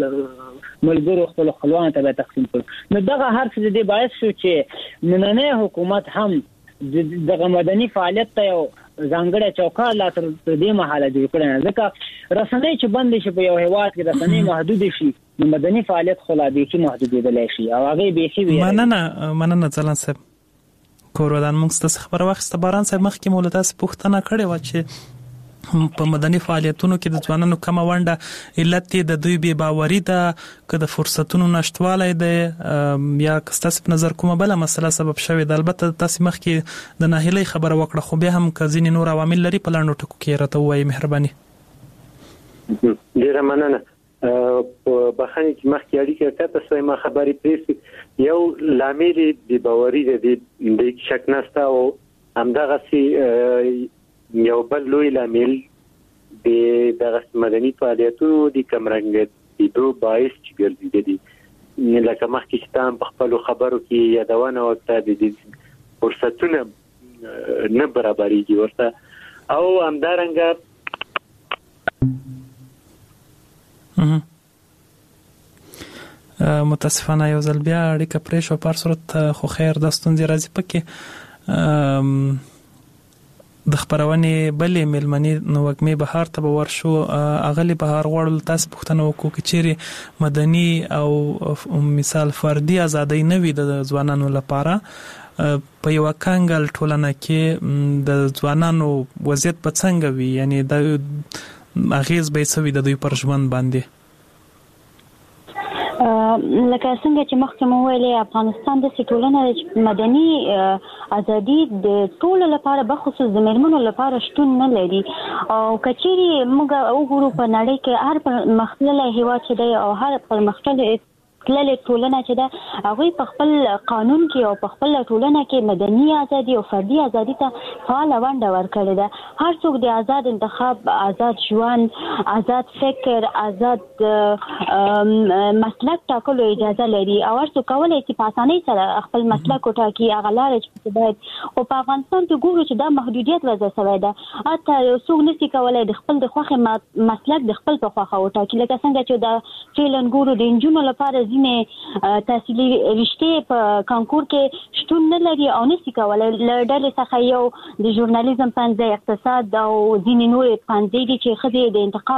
ملګرو خپل خپلوان ته تقسیم کړ. نو دغه هر څه د باعث شو چې نننې حکومت هم دغه مدني فعالیت ته یو ځانګړی چوکاټ لا تر دې مهاله جوړ کړی. ځکه رسنۍ چې بند شي په یو هیواد کې رسنۍ محدود شي نو مدني فعالیت خو لا به محدودېدلی شي او هغه به شي.
مننه ځلان صاحب کورودان موږ ستاسو خبره واخیسته. باران صاحب مخکې مولتاس پوښتنه کړې و چې په مدني فعالیتونو کې د ځوانانو کم ونډه علت د دوی بې باوري ده که د فرصتونو نشټوالی دی یا که ستاسو په نظر کومه بله مسله سبب شوې ده. البته تاسو مخکې د ناهیلۍ خبره وکړه خو بیا هم که ځینې نور عوامل لري په لاندو ټکو کې راته ووایي مهرباني.
ډیره مننه. په بخښنې چې مخکې اړیکه کته سوی ما خبرې پرېږدي یو لامل بې باوري د شک نشته او همدغسې یو بل لوی لامل د مدني فعالیتونو د کمرنګېدو باعث چې ګرځېدلي. لکه مخکې چې تاسو په خپلو خبرو کې یادونه وکړه د فرصتونه نه برابرېږي ورته او همدارنګه
متاسفانه یو ځل بیا اړیکه پرې شوه. په هر صورت خو خیر دا ستونزې راځي پکې. د خبرونې بلې مېلمنې نو وګمې بهار ته به ورشو. اغلی بهار غواړل تاسو پوښتنه وکړو چې چیرې مدني او مثال فردي ازادۍ نه وي د ځوانانو لپاره په یو کانګل ټولنه کې د ځوانانو وضعیت په څنګه وي، یعنی د اغیز به څه وي د دوی پر ژوند باندې؟
لکه څنګه چې مخکې مو ویلې افغانستان د ټولنه مدني ازادي د ټولو لپاره بخصوص د مېرمنو لپاره شتون نه لري او کچېرې موږ وګورو په نړۍ کې هر پرمختللی هیواد چې دی او هر پرمختللی پرمختللې ټولنه چې ده هغه په خپل قانون کې او په خپل ټولنه کې مدني ازادي او فردي ازادي ته فعال ونډه ورکړې ده. هر څوک د آزاد انتخاب، آزاد ژوند، آزاد فکر، آزاد مسلک ټاکلو اجازه لري او هر څوک کولای شي په اسانۍ سره خپل مسلک وټاکي. هغه لارې چې باید او په افغانستان کې ګورو چې دا محدودیت وضع شوی ده. اته څوک نشي کولای د خپل د خوښه مسلک د خپل په خوښه وټاکي. لکه څنګه چې دا فعلا ګورو د انجونو لپاره ځینې تحصیلي رشتې په کانکور کې شتون نه لري او نشي کولای. له ډلې څخه یو د ژورنالیزم پنځه، اقتصاد او ځینې نور پنځه دي چې ښځې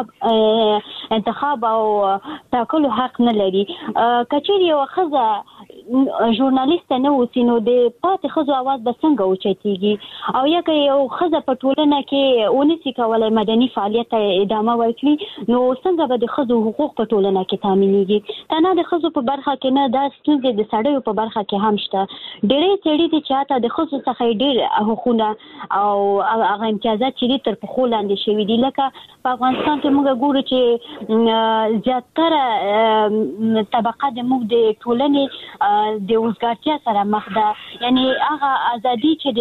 د انتخاب او ټاکلو حق نه لري. کچېرې یو ښځه ژورنالیست نه اوسي نو د پاتې ښځو اواز به څنګه اوچتېږي؟ او یا که یو ښځه په ټولنه کې ونشي کولای مدني فعالیت ته ادامه ورکړي نو څنګه به د ښځو حقوق په ټولنه کې تامینېږي؟ نه د ښځو په برخه کې نه، دا ستونزې د سړیو په برخه کې هم شته. ډېرې سړي دي چې حتی د ښځو څخه ډېر حقونه او هغه امتیازات چې دي تر پښو لاندې شوي دي. لکه په افغانستان کې موږ ګورو چې زیاتره طبقه د موږ د ټولنې د وزګارتیا سره مخ ده. یعنی هغه ازادي چې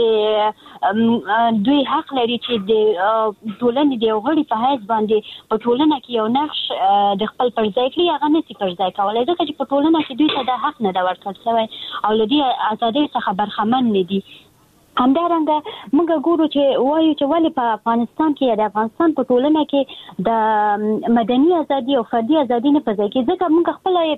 د دوی حق لري چې د ټولنې د یو غړي په حیث باندې په ټولنه کې یو نقش د خپل پر ځای کړي، هغه نشي پر ځای کولی ځکه چې په ټولنه کې دوی ته دا حق نه ده ورکړل شوی او له دې ازادۍ څخه برخمن نه دي. همدارنګه موږ ګورو چې وایو چې ولې په افغانستان کې یا د افغانستان په ټولنه کې د مدني ازادي او فردي ازادي نه په ځای کې، ځکه موږ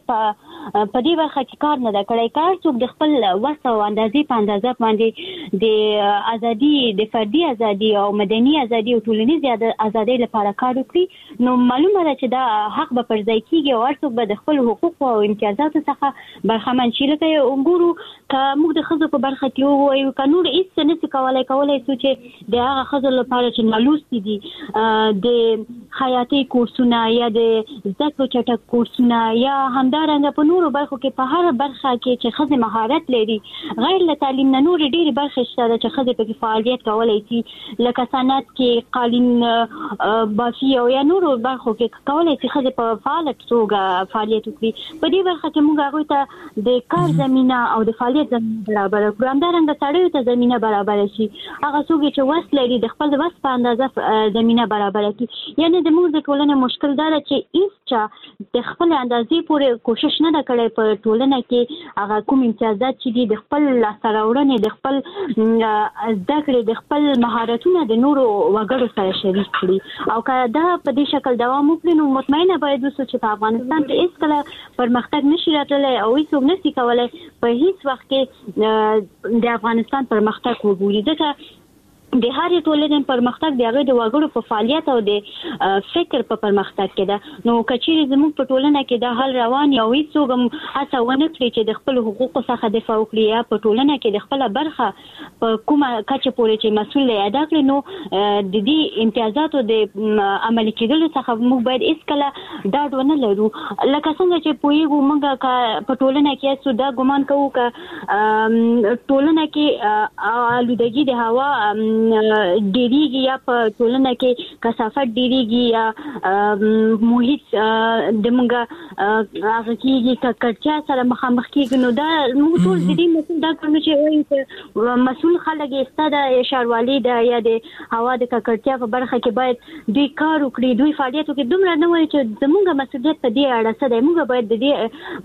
خپل په دې برخه کې کار نه ده کړی. کار څوک د خپل وس او اندازې په اندازه باندې د ازادي، د فردي ازادي او مدني ازادي او ټولنیزې ازادۍ لپاره کار وکړي نو معلومه ده چې دا حق به پر ځای کېږي او هر څوک به د خپل حقوقو او امتیازاتو څخه برخمن شي. لکه وګورو که موږ د ښځو په برخه کې ووایو که نور هېڅ څه نشي کولای شو چې د هغه ښځو لپاره چې نالوستي دي د خیاطۍ کورسونه یا د زده کړو چټک کورسونه یا همدارنګه په نورو برخو کې په هر برخه کې چې ښځې مهارت لري غیر له تعلیم نه نورې ډېرې برخې شته ده چې ښځې پکې فعالیت کولی شي. لکه صنعت کې، قالین بافي او یا نورو برخو کې کولی شي ښځې په فعاله توګه فعالیت وکړي. په دې برخه کې موږ هغوی ته د کار زمینه او د فعالیت زمینه برابره کړو. همدارنګه سړیو ته زمینه برابر شي، هغه څوک چې وس لري د خپل وس په اندازه زمینه برابر کړي. یعنی د موږ د ټولنې مشکل دا ده چې هیڅ د خپل اندازې پورې کوشش نه ده کړی په ټولنه کې هغه کوم امتیازات چې دي د خپل لاسته راوړنې، د خپل زده کړې، د خپل مهارتونه د نورو وګړو سره شریک کړي. او که دا په دې شکل دوام وکړي نو مطمئنه باید اوسو چې په افغانستان کې هیڅکله پرمختګ نشي راتللی او هیڅوک نشي کولی په هیڅ وخت کې د افغانستان پرمختګ وګوري. ځکه د هرې ټولنې پرمختګ د هغې د وګړو په فعالیت او د فکر په پرمختګ کې ده. نو که چیرې زموږ په ټولنه کې دا حال روان یا هېڅوک هم هڅه ونه کړي چې د خپلو حقوقو څخه دفاع وکړي یا په ټولنه کې د خپله برخه په کومه کچه پورې چې مسؤل دی ادا کړي نو د دې امتیازاتو د عملي کېدلو څخه موږ باید هېڅکله ډاډ ونه لرو. لکه څنګه چې پوهېږو موږ که په ټولنه کې یاستو دا ګمان کوو که ټولنه کې آلودګي د هوا ډیریږي یا په ټولنه کې کثافت ډیریږي یا محیط د موږ هغه کېږي ککړتیا سره مخامخ کېږي نو دا موږ ټول د دې مسؤل دا کړو چې وایي چې مسؤل خلک یې ستا د ښاروالي ده یا د هوا د ککړتیا په برخه کې باید دوی کار وکړي، دوی فعالیت وکړي. دومره نه وایي چې زموږ مسؤلیت په دې اړه څه دی، موږ باید د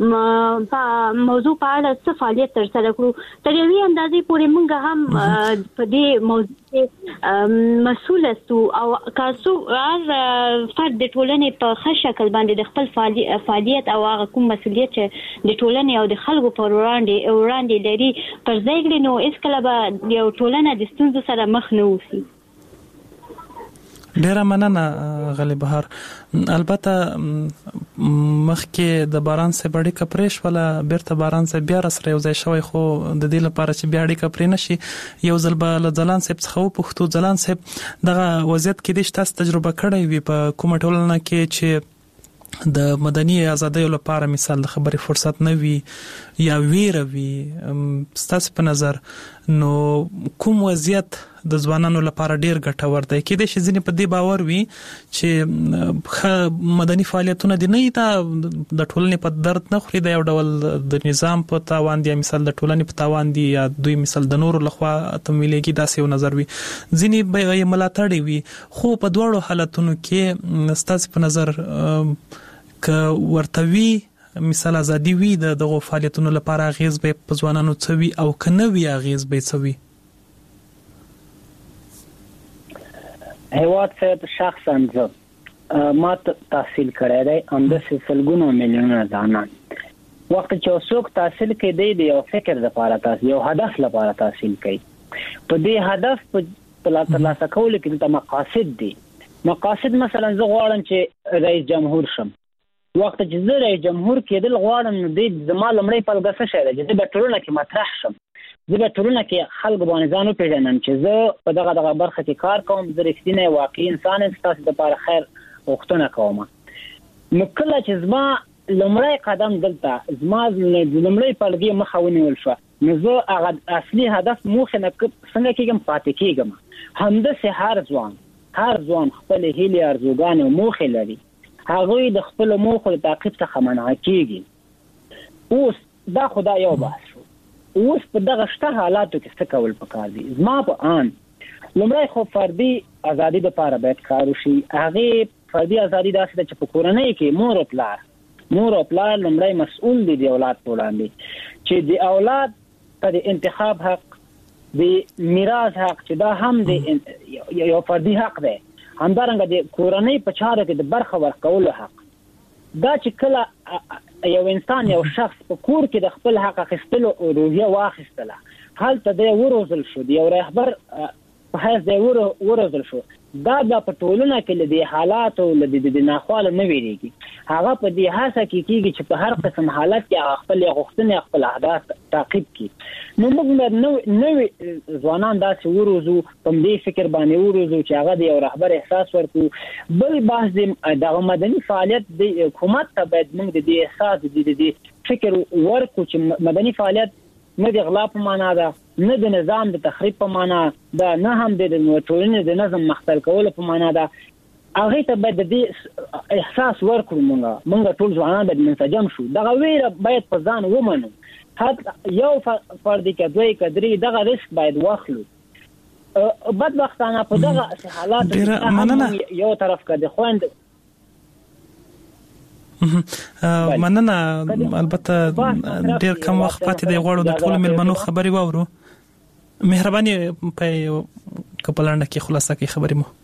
دې موضوع په اړه څه فعالیت ترسره کړو. تر یوې اندازې پورې موږ هم په دې موضوع مسؤل استو او کاسو هر فرد د ټولنې په ښه شکل باندې د خپل فعالیت او هغه کوم مسؤلیت چې د ټولنې او د خلکو پر وړاندې لري پر ځای کړي نو هېڅکله به یو ټولنه د ستونزو سره مخ نه اوسي.
ډیره مننه غلی بهار. البته مخکې د باران سره اړیکه پرې شوله، بیرته باران سره بیا سره یو ځای شوی، خو د دې لپاره چې بیا اړیکه پرې نشي یو ځل به له ځلان صاحب څخه وپوښتو. ځلان صاحب دغه وضعیت کې دې تاسو تجربه کړی وي په کومه ټولنه کې چې د مدني ازادیو لپاره مثال د خبرې فرصت نه وي یا ویره وي، ستاسو په نظر نو کوم وضعیت د ځوانانو لپاره ډیر ګټور دی. کې د شزینې په دې باور وي چې مدني فعالیتونه دي نه تا د ټولنې په درد نه خوري، د یو ډول د نظام په تاوان دي، مثال د ټولنې په تاوان دي، یا دوی مثال د نورو لخوا تمویلېږي، داسې یو نظر وي. ځینې به یې ملاتړي وي، خو په دواړو حالتونو کې ستاسو په نظر ک ورتوي مثال ازادي وي د دغه فعالیتونو لپاره اغیز به په ځوانانو څوي او کنه وی اغیز به څوي؟
هیواد صاحب شخصا ما تحصیل کړی دی، همدا سلګونو میلیونه ځوانان وخت چې څوک تحصیل کوي د یو فکر لپاره تاسو یو هدف لپاره تحصیل کوي. په دې هدف په ترلاسه کولو کې د مقاصد دي. مقاصد مثلا زه غواړم چې رئیس جمهور شم. وخت چې زه رئیس جمهور کېدل غواړم نو د زما لمړی پلګه څه شی ده چې زه به ټولنه کې مطرح شم، زه به ټولنه کې خلک باندې ځان وپېژنم چې زه په دغه برخه کې کار کوم، زه رښتینی واقعي انسان یم، ستاسو دپاره خیر غوښتنه کوم. نو کله چې زما لمړی قدم دلته زما لمړی پلګې مخه ونیول شوه، نو زه هغه اصلي هدف موخې نه څنګه کېږم پاتې کېږم. همداسې هر ځوان خپلې هیلې ارزوګانې او موخې لري، هغوی د خپل موخو د تعقیب څخه منع کیږي. اوس دا خدا یو بحث شو. اوس په دغه شته حالاتو کې څه کول پکار دي؟ زما په آن لومړی خو فردي ازادي لپاره باید کار وشي. هغې فردي ازادي داسې ده چې په کورنۍ کې مور او پلار لومړی مسؤل دي د اولاد په وړاندې، چې د اولاد ته د انتخاب حق، د میراث حق، چې دا هم د یو فردي حق دی، همدارنګه د کورنۍ په چارو کې د برخه ورکولو حق. دا چې کله یو انسان یو شخص په کور کې د خپل حق اخیستلو روحیه واخیستله، هلته دی وروزل شو، د یو رهبر په حیث دی وروزل شو، دا بیا په ټولنه کې له دې حالاتو له د ناخواله نه ویریږي. هغه په دې هڅه کې کېږي چې په هر قسم حالت کې هغه خپل غوښتنې خپل اهداف تعقیب کړي. نو موږ باید نوې ځوانان داسې وروزو، په دې فکر باندې وروزو چې هغه د یو رهبر احساس ورکړو. بل بحث دغه مدني فعالیت د حکومت ته باید موږ د دې احساس د فکر ورکړو چې مدني فعالیت نه د غلا په معنا ده، نه د نظام د تخریب په معنا ده، نه هم د ټولنې د نظم مختل کولو په معنا ده. هغه ته باید د دې احساس ورکړو. موږ ټول ځوانان باید منسجم شو، دغه ویره باید په ځان ومنو، حتی یو فرد کې دوی کدرې دغه ریسک باید واخلو. بدبختانه په دغه حالات کې یو طرف کې د خوند
مننه. البته ډیر کم وخت پاتې دی، غواړو د ټول ملمنو خبري واورو. مهرباني په کپلانډه کې خلاصه کې خبري مو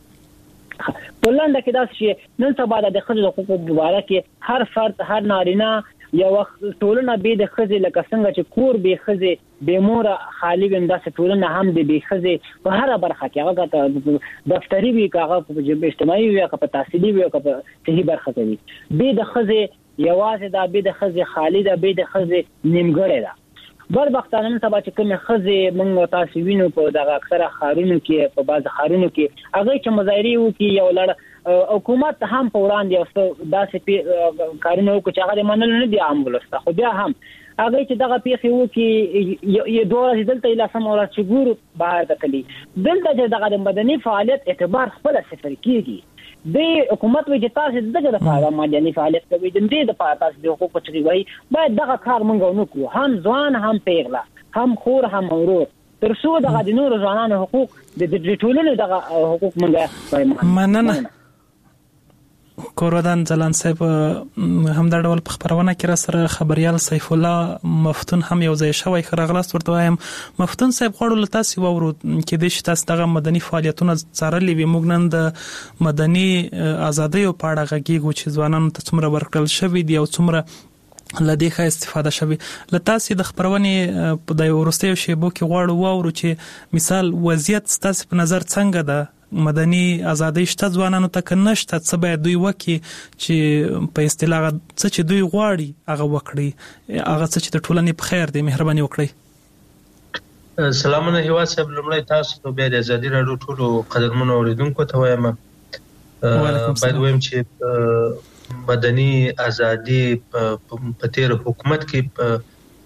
پلانډه کې دا چې نن سبا د ښځو حقوقو په اړه کې هر فرد، هر نارینه یو ټولنه به د ښځې لکه څنګه چې کور به ښځې به مور خالی وي، داسې ټولنه هم د به ښځې په هر برخه کې، هغه دفتري وي، هغه په اجتماعي وي، هغه په تحصیلي وي، هغه په صحي برخه کې وي، به د ښځې یوازې دا، به د ښځې خالی ده، به د ښځې نیمګړې ده. بدبختانه نن سبا چې کومې ښځې موږ تاسو وینو په دغه اکثره ښارونو کې، په بعض ښارونو کې هغه چې مظاهرې وکړي، یو لړ حکومت هم په وړاندې یو داسې کارونه وکړي چې هغه منل نه دي عام ولسته، خو بیا هم هغه چې دغه پیښې وکړي یو دوه ورځې دلته ایله سم ورځ چې ګورو بهر ته تلي، دلته چې دغه مدني فعالیت اعتبار خپله صفر کېږي. د حکومت وایي چې تاسو دغه لپاره مدني فعالیت کوئ، د دې دپاره تاسو د حقوقو چې وایي باید دغه کار موږ ونه کړو، هم ځوان هم پیغله هم خور هم ورور، تر څو دغه د نورو ځوانانو حقوق د ټولنې دغه حقوق موږ. مننه.
کورودان ځلان صاحب همدا ډول په خبرونه کې را سره خبريال سیف الله مفتون هم یو ځای شوی. خراغلاست ورته وایم مفتون صاحب غواړو له تاسو وورو کې د شتاس دغه مدني فعالیتونه څارلې وي. موږ نن د مدني ازادۍ په اړه غږیږو چې ځوانانو ته څومره ورکړل شوی دی او څومره لدې ښه استفاده شوی. لتاسې د خبرونې په د ورستیو شیبو کې غواړو وورو چې مثال وضعیت ستاسو په نظر څنګه ده؟ مدني ازادۍ شته ځوانانو ته که نشته؟ څه باید دوی وکړي چې په اصطلاح څه چې دوی غواړي هغه وکړي، هغه څه چې د ټولنې په خیر دی؟ مهرباني وکړئ.
سلامونه هیواد صاحب، لومړی تاسو ته بیا د ازادي راډیو ټولو قدرمنو اوریدونکو ته وایم باید وایم چې مدني ازادي په تیر حکومت کې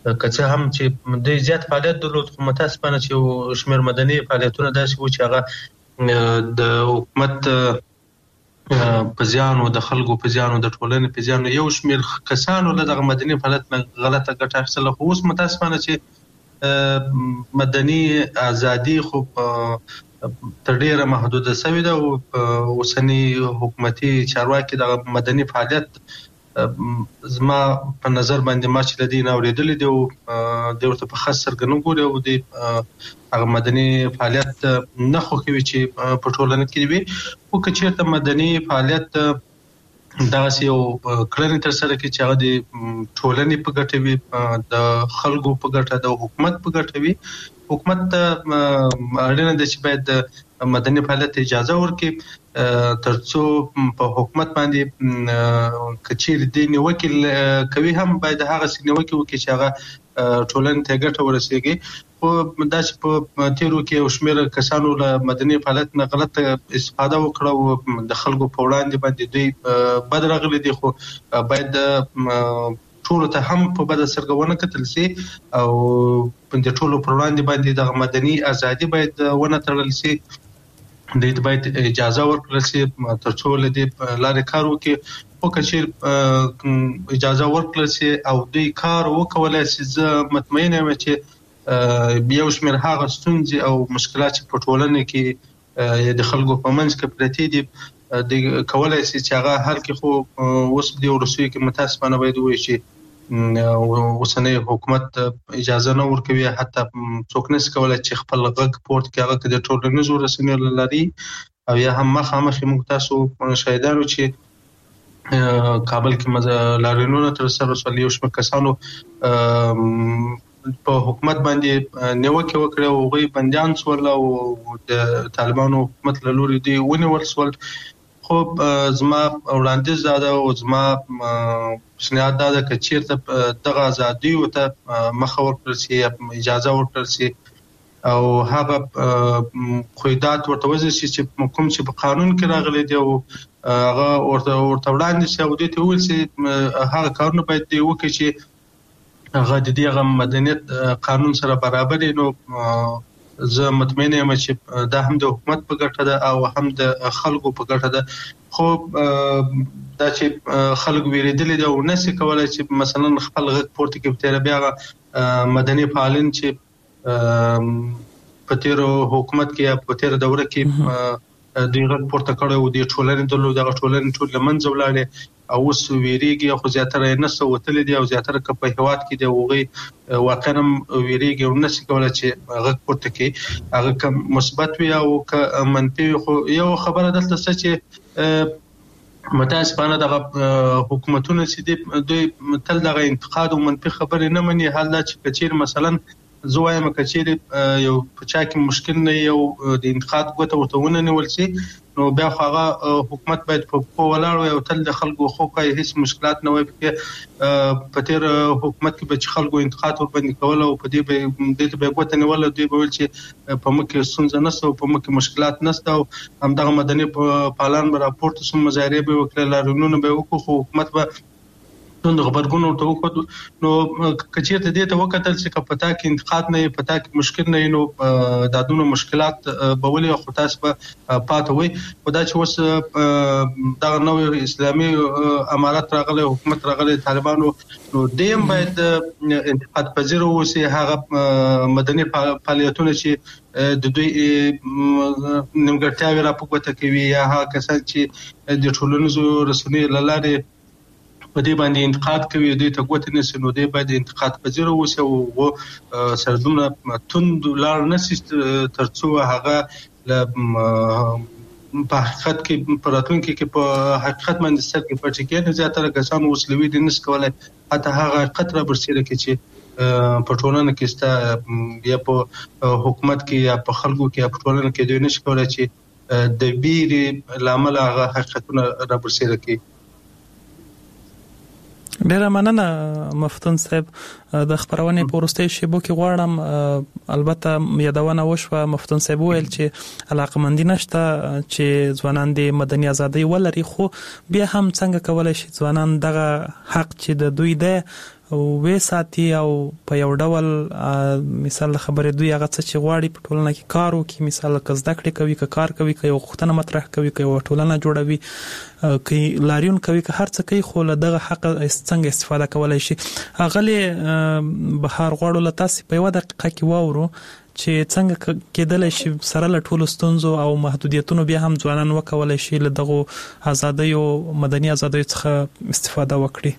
کڅه هم چې د زیات فعالیت درلود خو متاسفانه چې شمیر مدني فعالیتونه داسې و چې هغه د حکومت په ځانو د خلکو په ځانو د ټولنې په ځانو یو شمیر کسانو له دغه مدني فعالیت غلطه ګټه اخیستله خو اوس متاسفانه چې مدني ازادي خو تر ډیره محدوده شوې ده او اوسنی حکومتي چارواکي د مدني فعالیت زما په نظر باندې ما چې لدی نه اوریدلې دی او د ورته په خاص سرګنو ګوري او د هغه مدني فعالیت نه خو کوي چې په ټولنه کې وي او کچېرته مدني فعالیت دا یو کړنې تر سره کې چې هغه د ټولنې په ګټه وي د خلکو په ګټه د حکومت په ګټه وي حکومت اړینه ده چې باید د مدني فعالیت اجازه ورکړي ترڅو په حکومت باندې کچیر دی نیوکل کوي هم باید هغه سینوکي وکړي چې هغه ټولنې ته ګټه ورسیږي خو دا چې په تیرو کې او شمیر کسانو له مدني فعالیت نه غلط استفاده وکړه او د خلکو په وړاندې باندې دوی بد راغلي دي خو باید ټول ته هم په بد سرګونه کتل سي او د ټولو پر وړاندې باندې د مدني ازادي باید ونه تړل سي د دې باید اجازه ورکړل سي ترڅو له دې لارې کار وکړي او کچیر اجازه ورکړل سي او دوی کار وکولای سي زه مطمئن یم چې یو شمیر هغه ستونزې او مشکلات چې په ټولنه کې د خلکو په منځ کې پرتې دي د کولای سي چې هغه حل کې خو اوس د ورسوي کې متاسفانه باید وایي چې اوسنی حکومت اجازه نه ورکوي حتی څوک نشي کولای چې خپل غږ پورته کړي هغه د ټولنیزو رسنیو لري او یا هم مخامخ موږ تاسو شاهدانو چې کابل کې لارینونه تر سره وسول یو شمېر کسانو په حکومت باندې نیوکه وکړه او غوي بنديان سول او د طالبانو حکومت له لوري دی ونیول سول خو زما وړاندیز دا او زما سنیاد دا چې چیرته دغه ازادي او ته مخه ورکړل شي اجازه ورکړل شي او هغه قواعد ورته وځي چې کوم چې په قانون کې راغلي دی او هغه ورته وړاندې شي او د ته ویل شي هغه کارونه باید دی وکړي چې هغه د دې مدنیت قانون سره برابر نو زه مطمئن یم چې دا هم د حکومت په ګټه ده او هم د خلکو په ګټه ده خو دا چې خلک ویریدل دي او نشي کولای چې مثلا خپل غږ پورته کې تیر بیا مدني فعالین چې په تیر حکومت کې یا په تیر دوره کې دوی غږ پورته کړو او د ټولنې دغه ټولنې ټول لمنځه ولاړې او اوس ویریږي خو زیاتره نه سوتل دي او زیاتره په هواد کې دی وغي واقعا ویریږي او نشي کولای چې غږ پورته کې هغه کوم مثبت وي او منفي خو یو خبره دلته څه چې متاسفانه دغه حکومتونه چې دوی تل دغه انتقاد او منفي خبرې نه مني حال دا چې کچیر مثلا زوایم کچیر یو پچا کې مشکل نه یو د انتقاد کوته ورته نیول شي نو بیا هغه حکومت باید په ولاړ او تل د خلکو خوکه هیڅ مشکلات نه وي په تیر حکومت کې به خلکو انتقاد ور باندې کول او په دې به کوته نیول دوی به ول چې په مکه سنځ نه سو په مکه مشکلات نشته او همدغه مدني پالان به راپورټ سم مظاهره به وکړل لارونو به وکړو حکومت به د خبرګون ورته وکړو نو کچېرته دې ته وکتل چې پتا کې انتقاد نه پتا کې مشکل نه نو دادونه مشکلات به ولې خو تاسو په پاتې وي خدای چې اوس دا نوې اسلامي امارات راغله حکومت راغله طالبانو نو دیم باید انتقاد پذیر اوسي هغه مدني فعالیتونه چې د دوی نیمګړتیاوې راپورته کوي یا هغه کسان چې د ټولنیزو رسنیو لاره په دې باندې انتقاد کوي دوی ته کوته نشي نو دې باید انتقاد پذیر اوسي او سردونه توند لار نشي ترڅو هغه په حقیقت کې پراتونکو کې په حقیقت باندې سر کې پټ کې نه زیاتره کسان وسلوي دي نس کولای حتی هغه حقیقت را برسېره کې چې په ټولنه کې ستا یا په حکومت کې یا په خلکو کې یا په ټولنه کې دوی نشي کولای چې د بیرې لامل هغه حقیقتونه را برسېره کې
ډیره مننه مفتون صاحب د خبرونه پورسته شیبو کې غواړم البته یادونه وشوه مفتون صاحب ویل چې علاقمندي نشته چې ځوانان د مدني ازادي ولري خو بیا هم څنګه کولای شي ځوانان دغه حق چې د دوی ده وې ساتي او په یو ډول مثال خبره دوی هغه څه چې غواړي په ټولنه کې کار وکړي، مثال که زده کړې کوي، که کار کوي، که یو غوښتنه مطرح کوي، که یو ټولنه جوړوي، که لاریون کوي، که هر څه کوي، خو له دغه حق څنګه استفاده کولای شي. هغه بهار غواړو له تاسو په یو دقیقه کې واورو چې څنګه کېدلای شي سره له ټولو ستونزو او محدودیتونو بیا هم ځوانان وکولای شي له دغه ازادۍ او مدني ازادۍ څخه استفاده وکړي.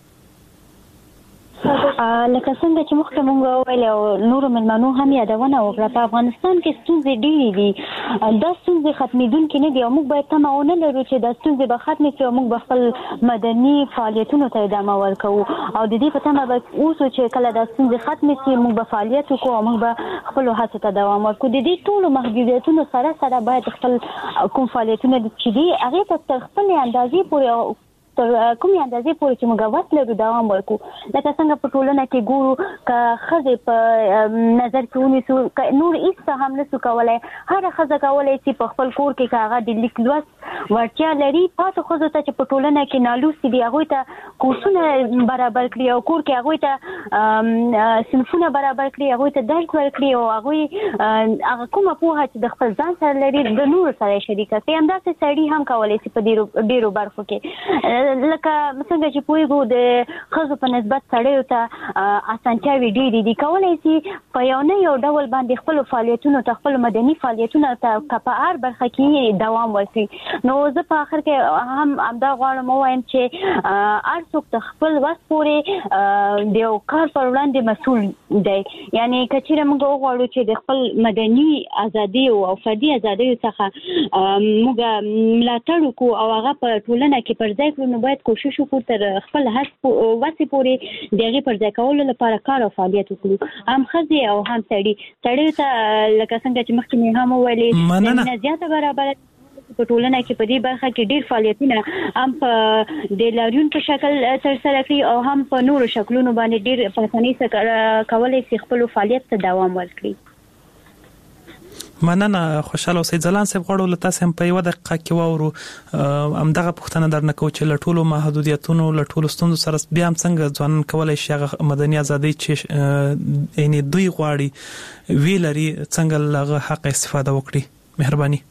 لکه څنګه چې مخکې مونږ ویل او نورو ملمنو هم یادونه وکړه، په افغانستان کې ستونزې ډېرې دي. دا ستونزې ختمېدونکې نه دي او موږ باید تمه ونه لرو چې دا ستونزې به ختمې شي او موږ به خپل مدني فعالیتونو ته ادامه ورکوو او د دې په تمه به اوسو چې کله دا ستونزې ختمې شي موږ به فعالیت وکړو او موږ به خپلو هڅو ته دوام ورکړو. د دې ټولو محدودیتونو سره باید خپل کوم فعالیتونه چې دي هغې ته تر خپلې اندازې پورې تر کومې اندازې پورې چې موږ وس لرو دوام ورکړو. لکه څنګه په ټولنه کې ګورو که ښځې په نظر کې ونیسو، که نور هېڅ څه هم نشو کولی، هره ښځه کولی شي په خپل کور کې که هغه د لیک لوست وړتیا لري، پاتې ښځو ته چې په ټولنه کې نالوستي دي هغوی ته کورسونه برابر کړي او کور کې هغوی ته صنفونه برابر کړي، هغوی ته درس ورکړي او هغوی هغه کومه پوهه چې د خپل ځان سره لري د نورو سره شریکه کړي. همداسې سړي هم کولی شي په ډېرو برخو کې، لکه څنګه چې پوهېږو د ښځو په نسبت سړیو ته اسانتیاوې ډېرې دي، کولی شي په یو نه یو ډول باندې خپلو فعالیتونو ته، خپلو مدني فعالیتونو ته که په هر برخه کې دوام ورکړي. نو زه په آخر کې هم همدا غواړم ووایم چې هر څوک د خپل وس پورې د یو کار پر وړاندې مسؤل دی. یعنې که چېرې موږ وغواړو چې د خپل مدني ازادیو او فردي ازادیو څخه موږ ملاتړ وکړو او هغه په ټولنه کې پر ځای کړو، نو باید کوشش وکړو تر خپل وسې پورې د هغې پر ځای کولو لپاره کار او فعالیت وکړو، هم ښځې او هم سړي ته لکه څنګه چې مخکې مې هم وویلې مینه زیاته برابره په ټولنه کې په دې برخه کې ډېر فعالیتونه هم په د لاریون په شکل ترسره کړي او هم په نورو شکلونو باندې ډېر په اسانۍ سره کولی شي خپلو فعالیت ته دوام ورکړي.
مننه. خوشاله اوسئ. ځلان صاحب غواړو له تاسو هم په یوه دقیقه کې واورو همدغه پوښتنه درنه کوو چې له ټولو محدودیتونو له ټولو ستونزو سره بیا هم څنګه ځوانان کولی شي هغه مدني ازادۍ چې یعنې دوی غواړي وی لري څنګه له هغه حق استفاده وکړي. مهرباني.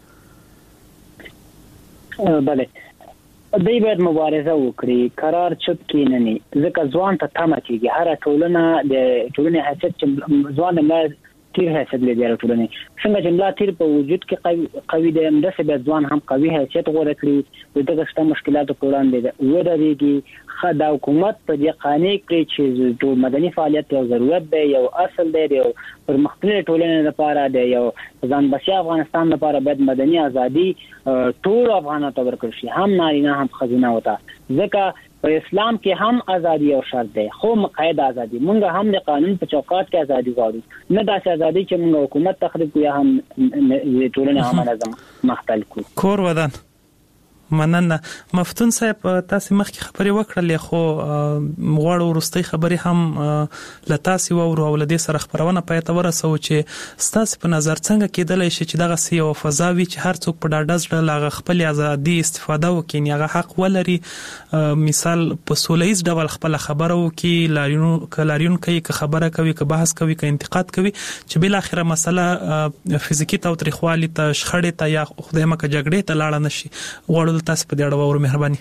بله، دوی باید مبارزه وکړي، قرار چوپ کینني، ځکه ځوان ته تمه کېږي. هره ټولنه د ټولنې حیثیت چې ځوان د تیر حیثیت لري د ټولنې، څنګه چې ملا تیر په وجود کې قوي دی، همداسې باید ځوان هم قوي حیثیت غوره کړي. د دغه شته مشکلاتو په وړاندې ودرېږي، د حکومت په دې قانع کړي چې ټول مدني فعالیت یو ضرورت دی، یو اصل دی، یو پرمختللې ټولنې لپاره دی، یو ځان بسیا افغانستان لپاره باید مدني ازادي ټول افغانانو ته ورکړل شي، هم نارینه هم ښځینه وته. ځکه په اسلام کې هم ازادي او شرط دی، خو مقید ازادي. مونږ هم د قانون په چوکاټ کې ازادي غواړو، نه داسې ازادي چې مونږ حکومت تخریب کړو یا هم ټولنه هم منظم مختل کړو.
کور ودان. مننه. مفتون صاحب تاسو مخکې خبرې وکړلې، خو غواړو وروستۍ خبرې هم له تاسو واورو او له دې سره خبرونه پای ته ورسوو چې ستاسو په نظر څنګه کېدلی شي چې دغه یو فضا وي چې هر څوک په ډاډه زړه له خپل ازادي استفاده وکړي، هغه حق ولري مثال په سولهییز ډول خپل خبره وکړي، لاریون کوي، که خبره کوي، که بحث کوي، که انتقاد کوي، چې بل اخره مسله فزیکی تاوتریخوالي ته، شخړې ته یا خدای مکه جګړې ته لاړه نشي. غواړو تاسو په دې اړه وورو. مهرباني.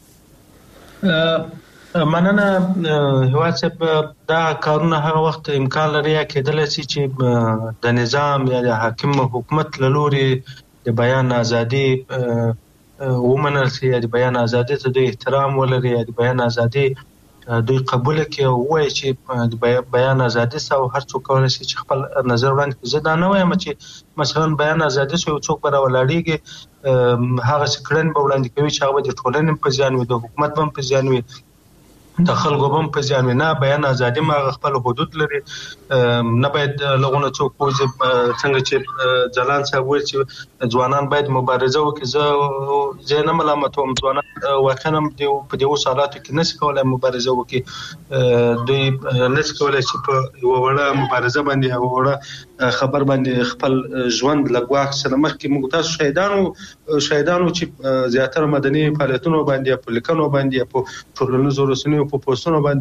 مننه. هیواد صاحب، دا کارونه هغه وخت امکان لري کېدلی شي چې د نظام یا د حاکم حکومت له لورې د بیان ازادي ومنل شي، یا د بیان ازادي ته دوی احترام ولري، یا د بیان ازادي دوی قبول کړي او وایي چې د بیان ازادي او هر څوک کولی شي چې خپل نظر وړاندې کړي. زه دا نه وایم چې مثلا بیان ازادي شو څوک به راولاړېږي هغه څه کړنې به وړاندې کوي چې هغه به د ټولنې په زیان وي، د حکومت به هم په زیان وي، د خلکو به هم په زیان وي. نه، بیان ازادي ما خپل حدود لري، نه باید لغونه څوک پوځي. څنګه چې ځلان صاحب وایي چې ځوانان باید مبارزه وکړي، زه نه ملامتوم، ځوانان واقعا په دې اوس حالاتو کې نشي کولای مبارزه وکړي. دوی نشي کولای چې په یوه وړه مبارزه باندې یوه وړه خبر باندې خپل ژوند له ګواښ سره مخکې. موږ تاسو شهیدانو چې زیاتره مدني فعالیتونو باندې، په لیکنو باندې، په ټولنیزو رسنیو په پوسټونو باندې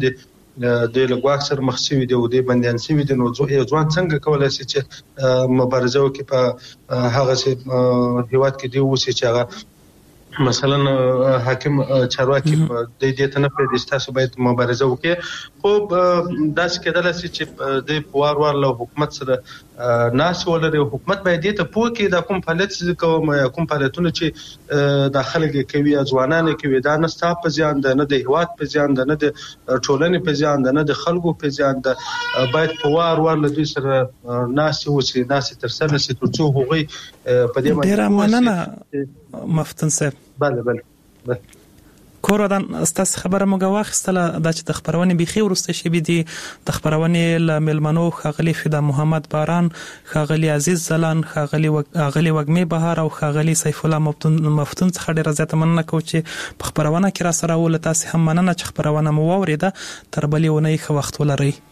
د لګواک سره مخ شوی دی او د بندیان شوی دی، نو ځوان څنګه کولای شي چې مبارزه وکړي په هغه هیواد کې دی اوسي چې هغه مثلا حاکم چارواکي د دې ته نه پرې تاسو باید مبارزه وکړي. خو داسې کېدل چې د پوار له حکومت سره ناس ولري، حکومت باید دې ته پوه کړي د کوم فعالیت چې کوم کوم فعالیتونه چې د خلک کوي ځوانان کوي دا نه ستاسو په ځان ده، نه د هیواد په ځان ده، نه د ټولنې په ځان ده، نه د خلکو په ځان ده. باید پوار له دوی سره ناس وسی ناس تر سره شي تر څو هغوی په دې
ډیر مننه مفتون صاحب.
بله
کوردان استاس خبره موږ واخستله د چې د خبرونه بيخي ورسته شي دي د خبرونه ل ملمنو خاغلی فدا محمد باران، خاغلی عزیز زلان، خاغلی وګمی بهار او خاغلی سیف الله مفتون څخه ډیر زیات مننه کوم چې په خبرونه کې را سره ول تاسو هم مننه چې خبرونه مو ووریده. تر بلې ونې خو وخت ولري.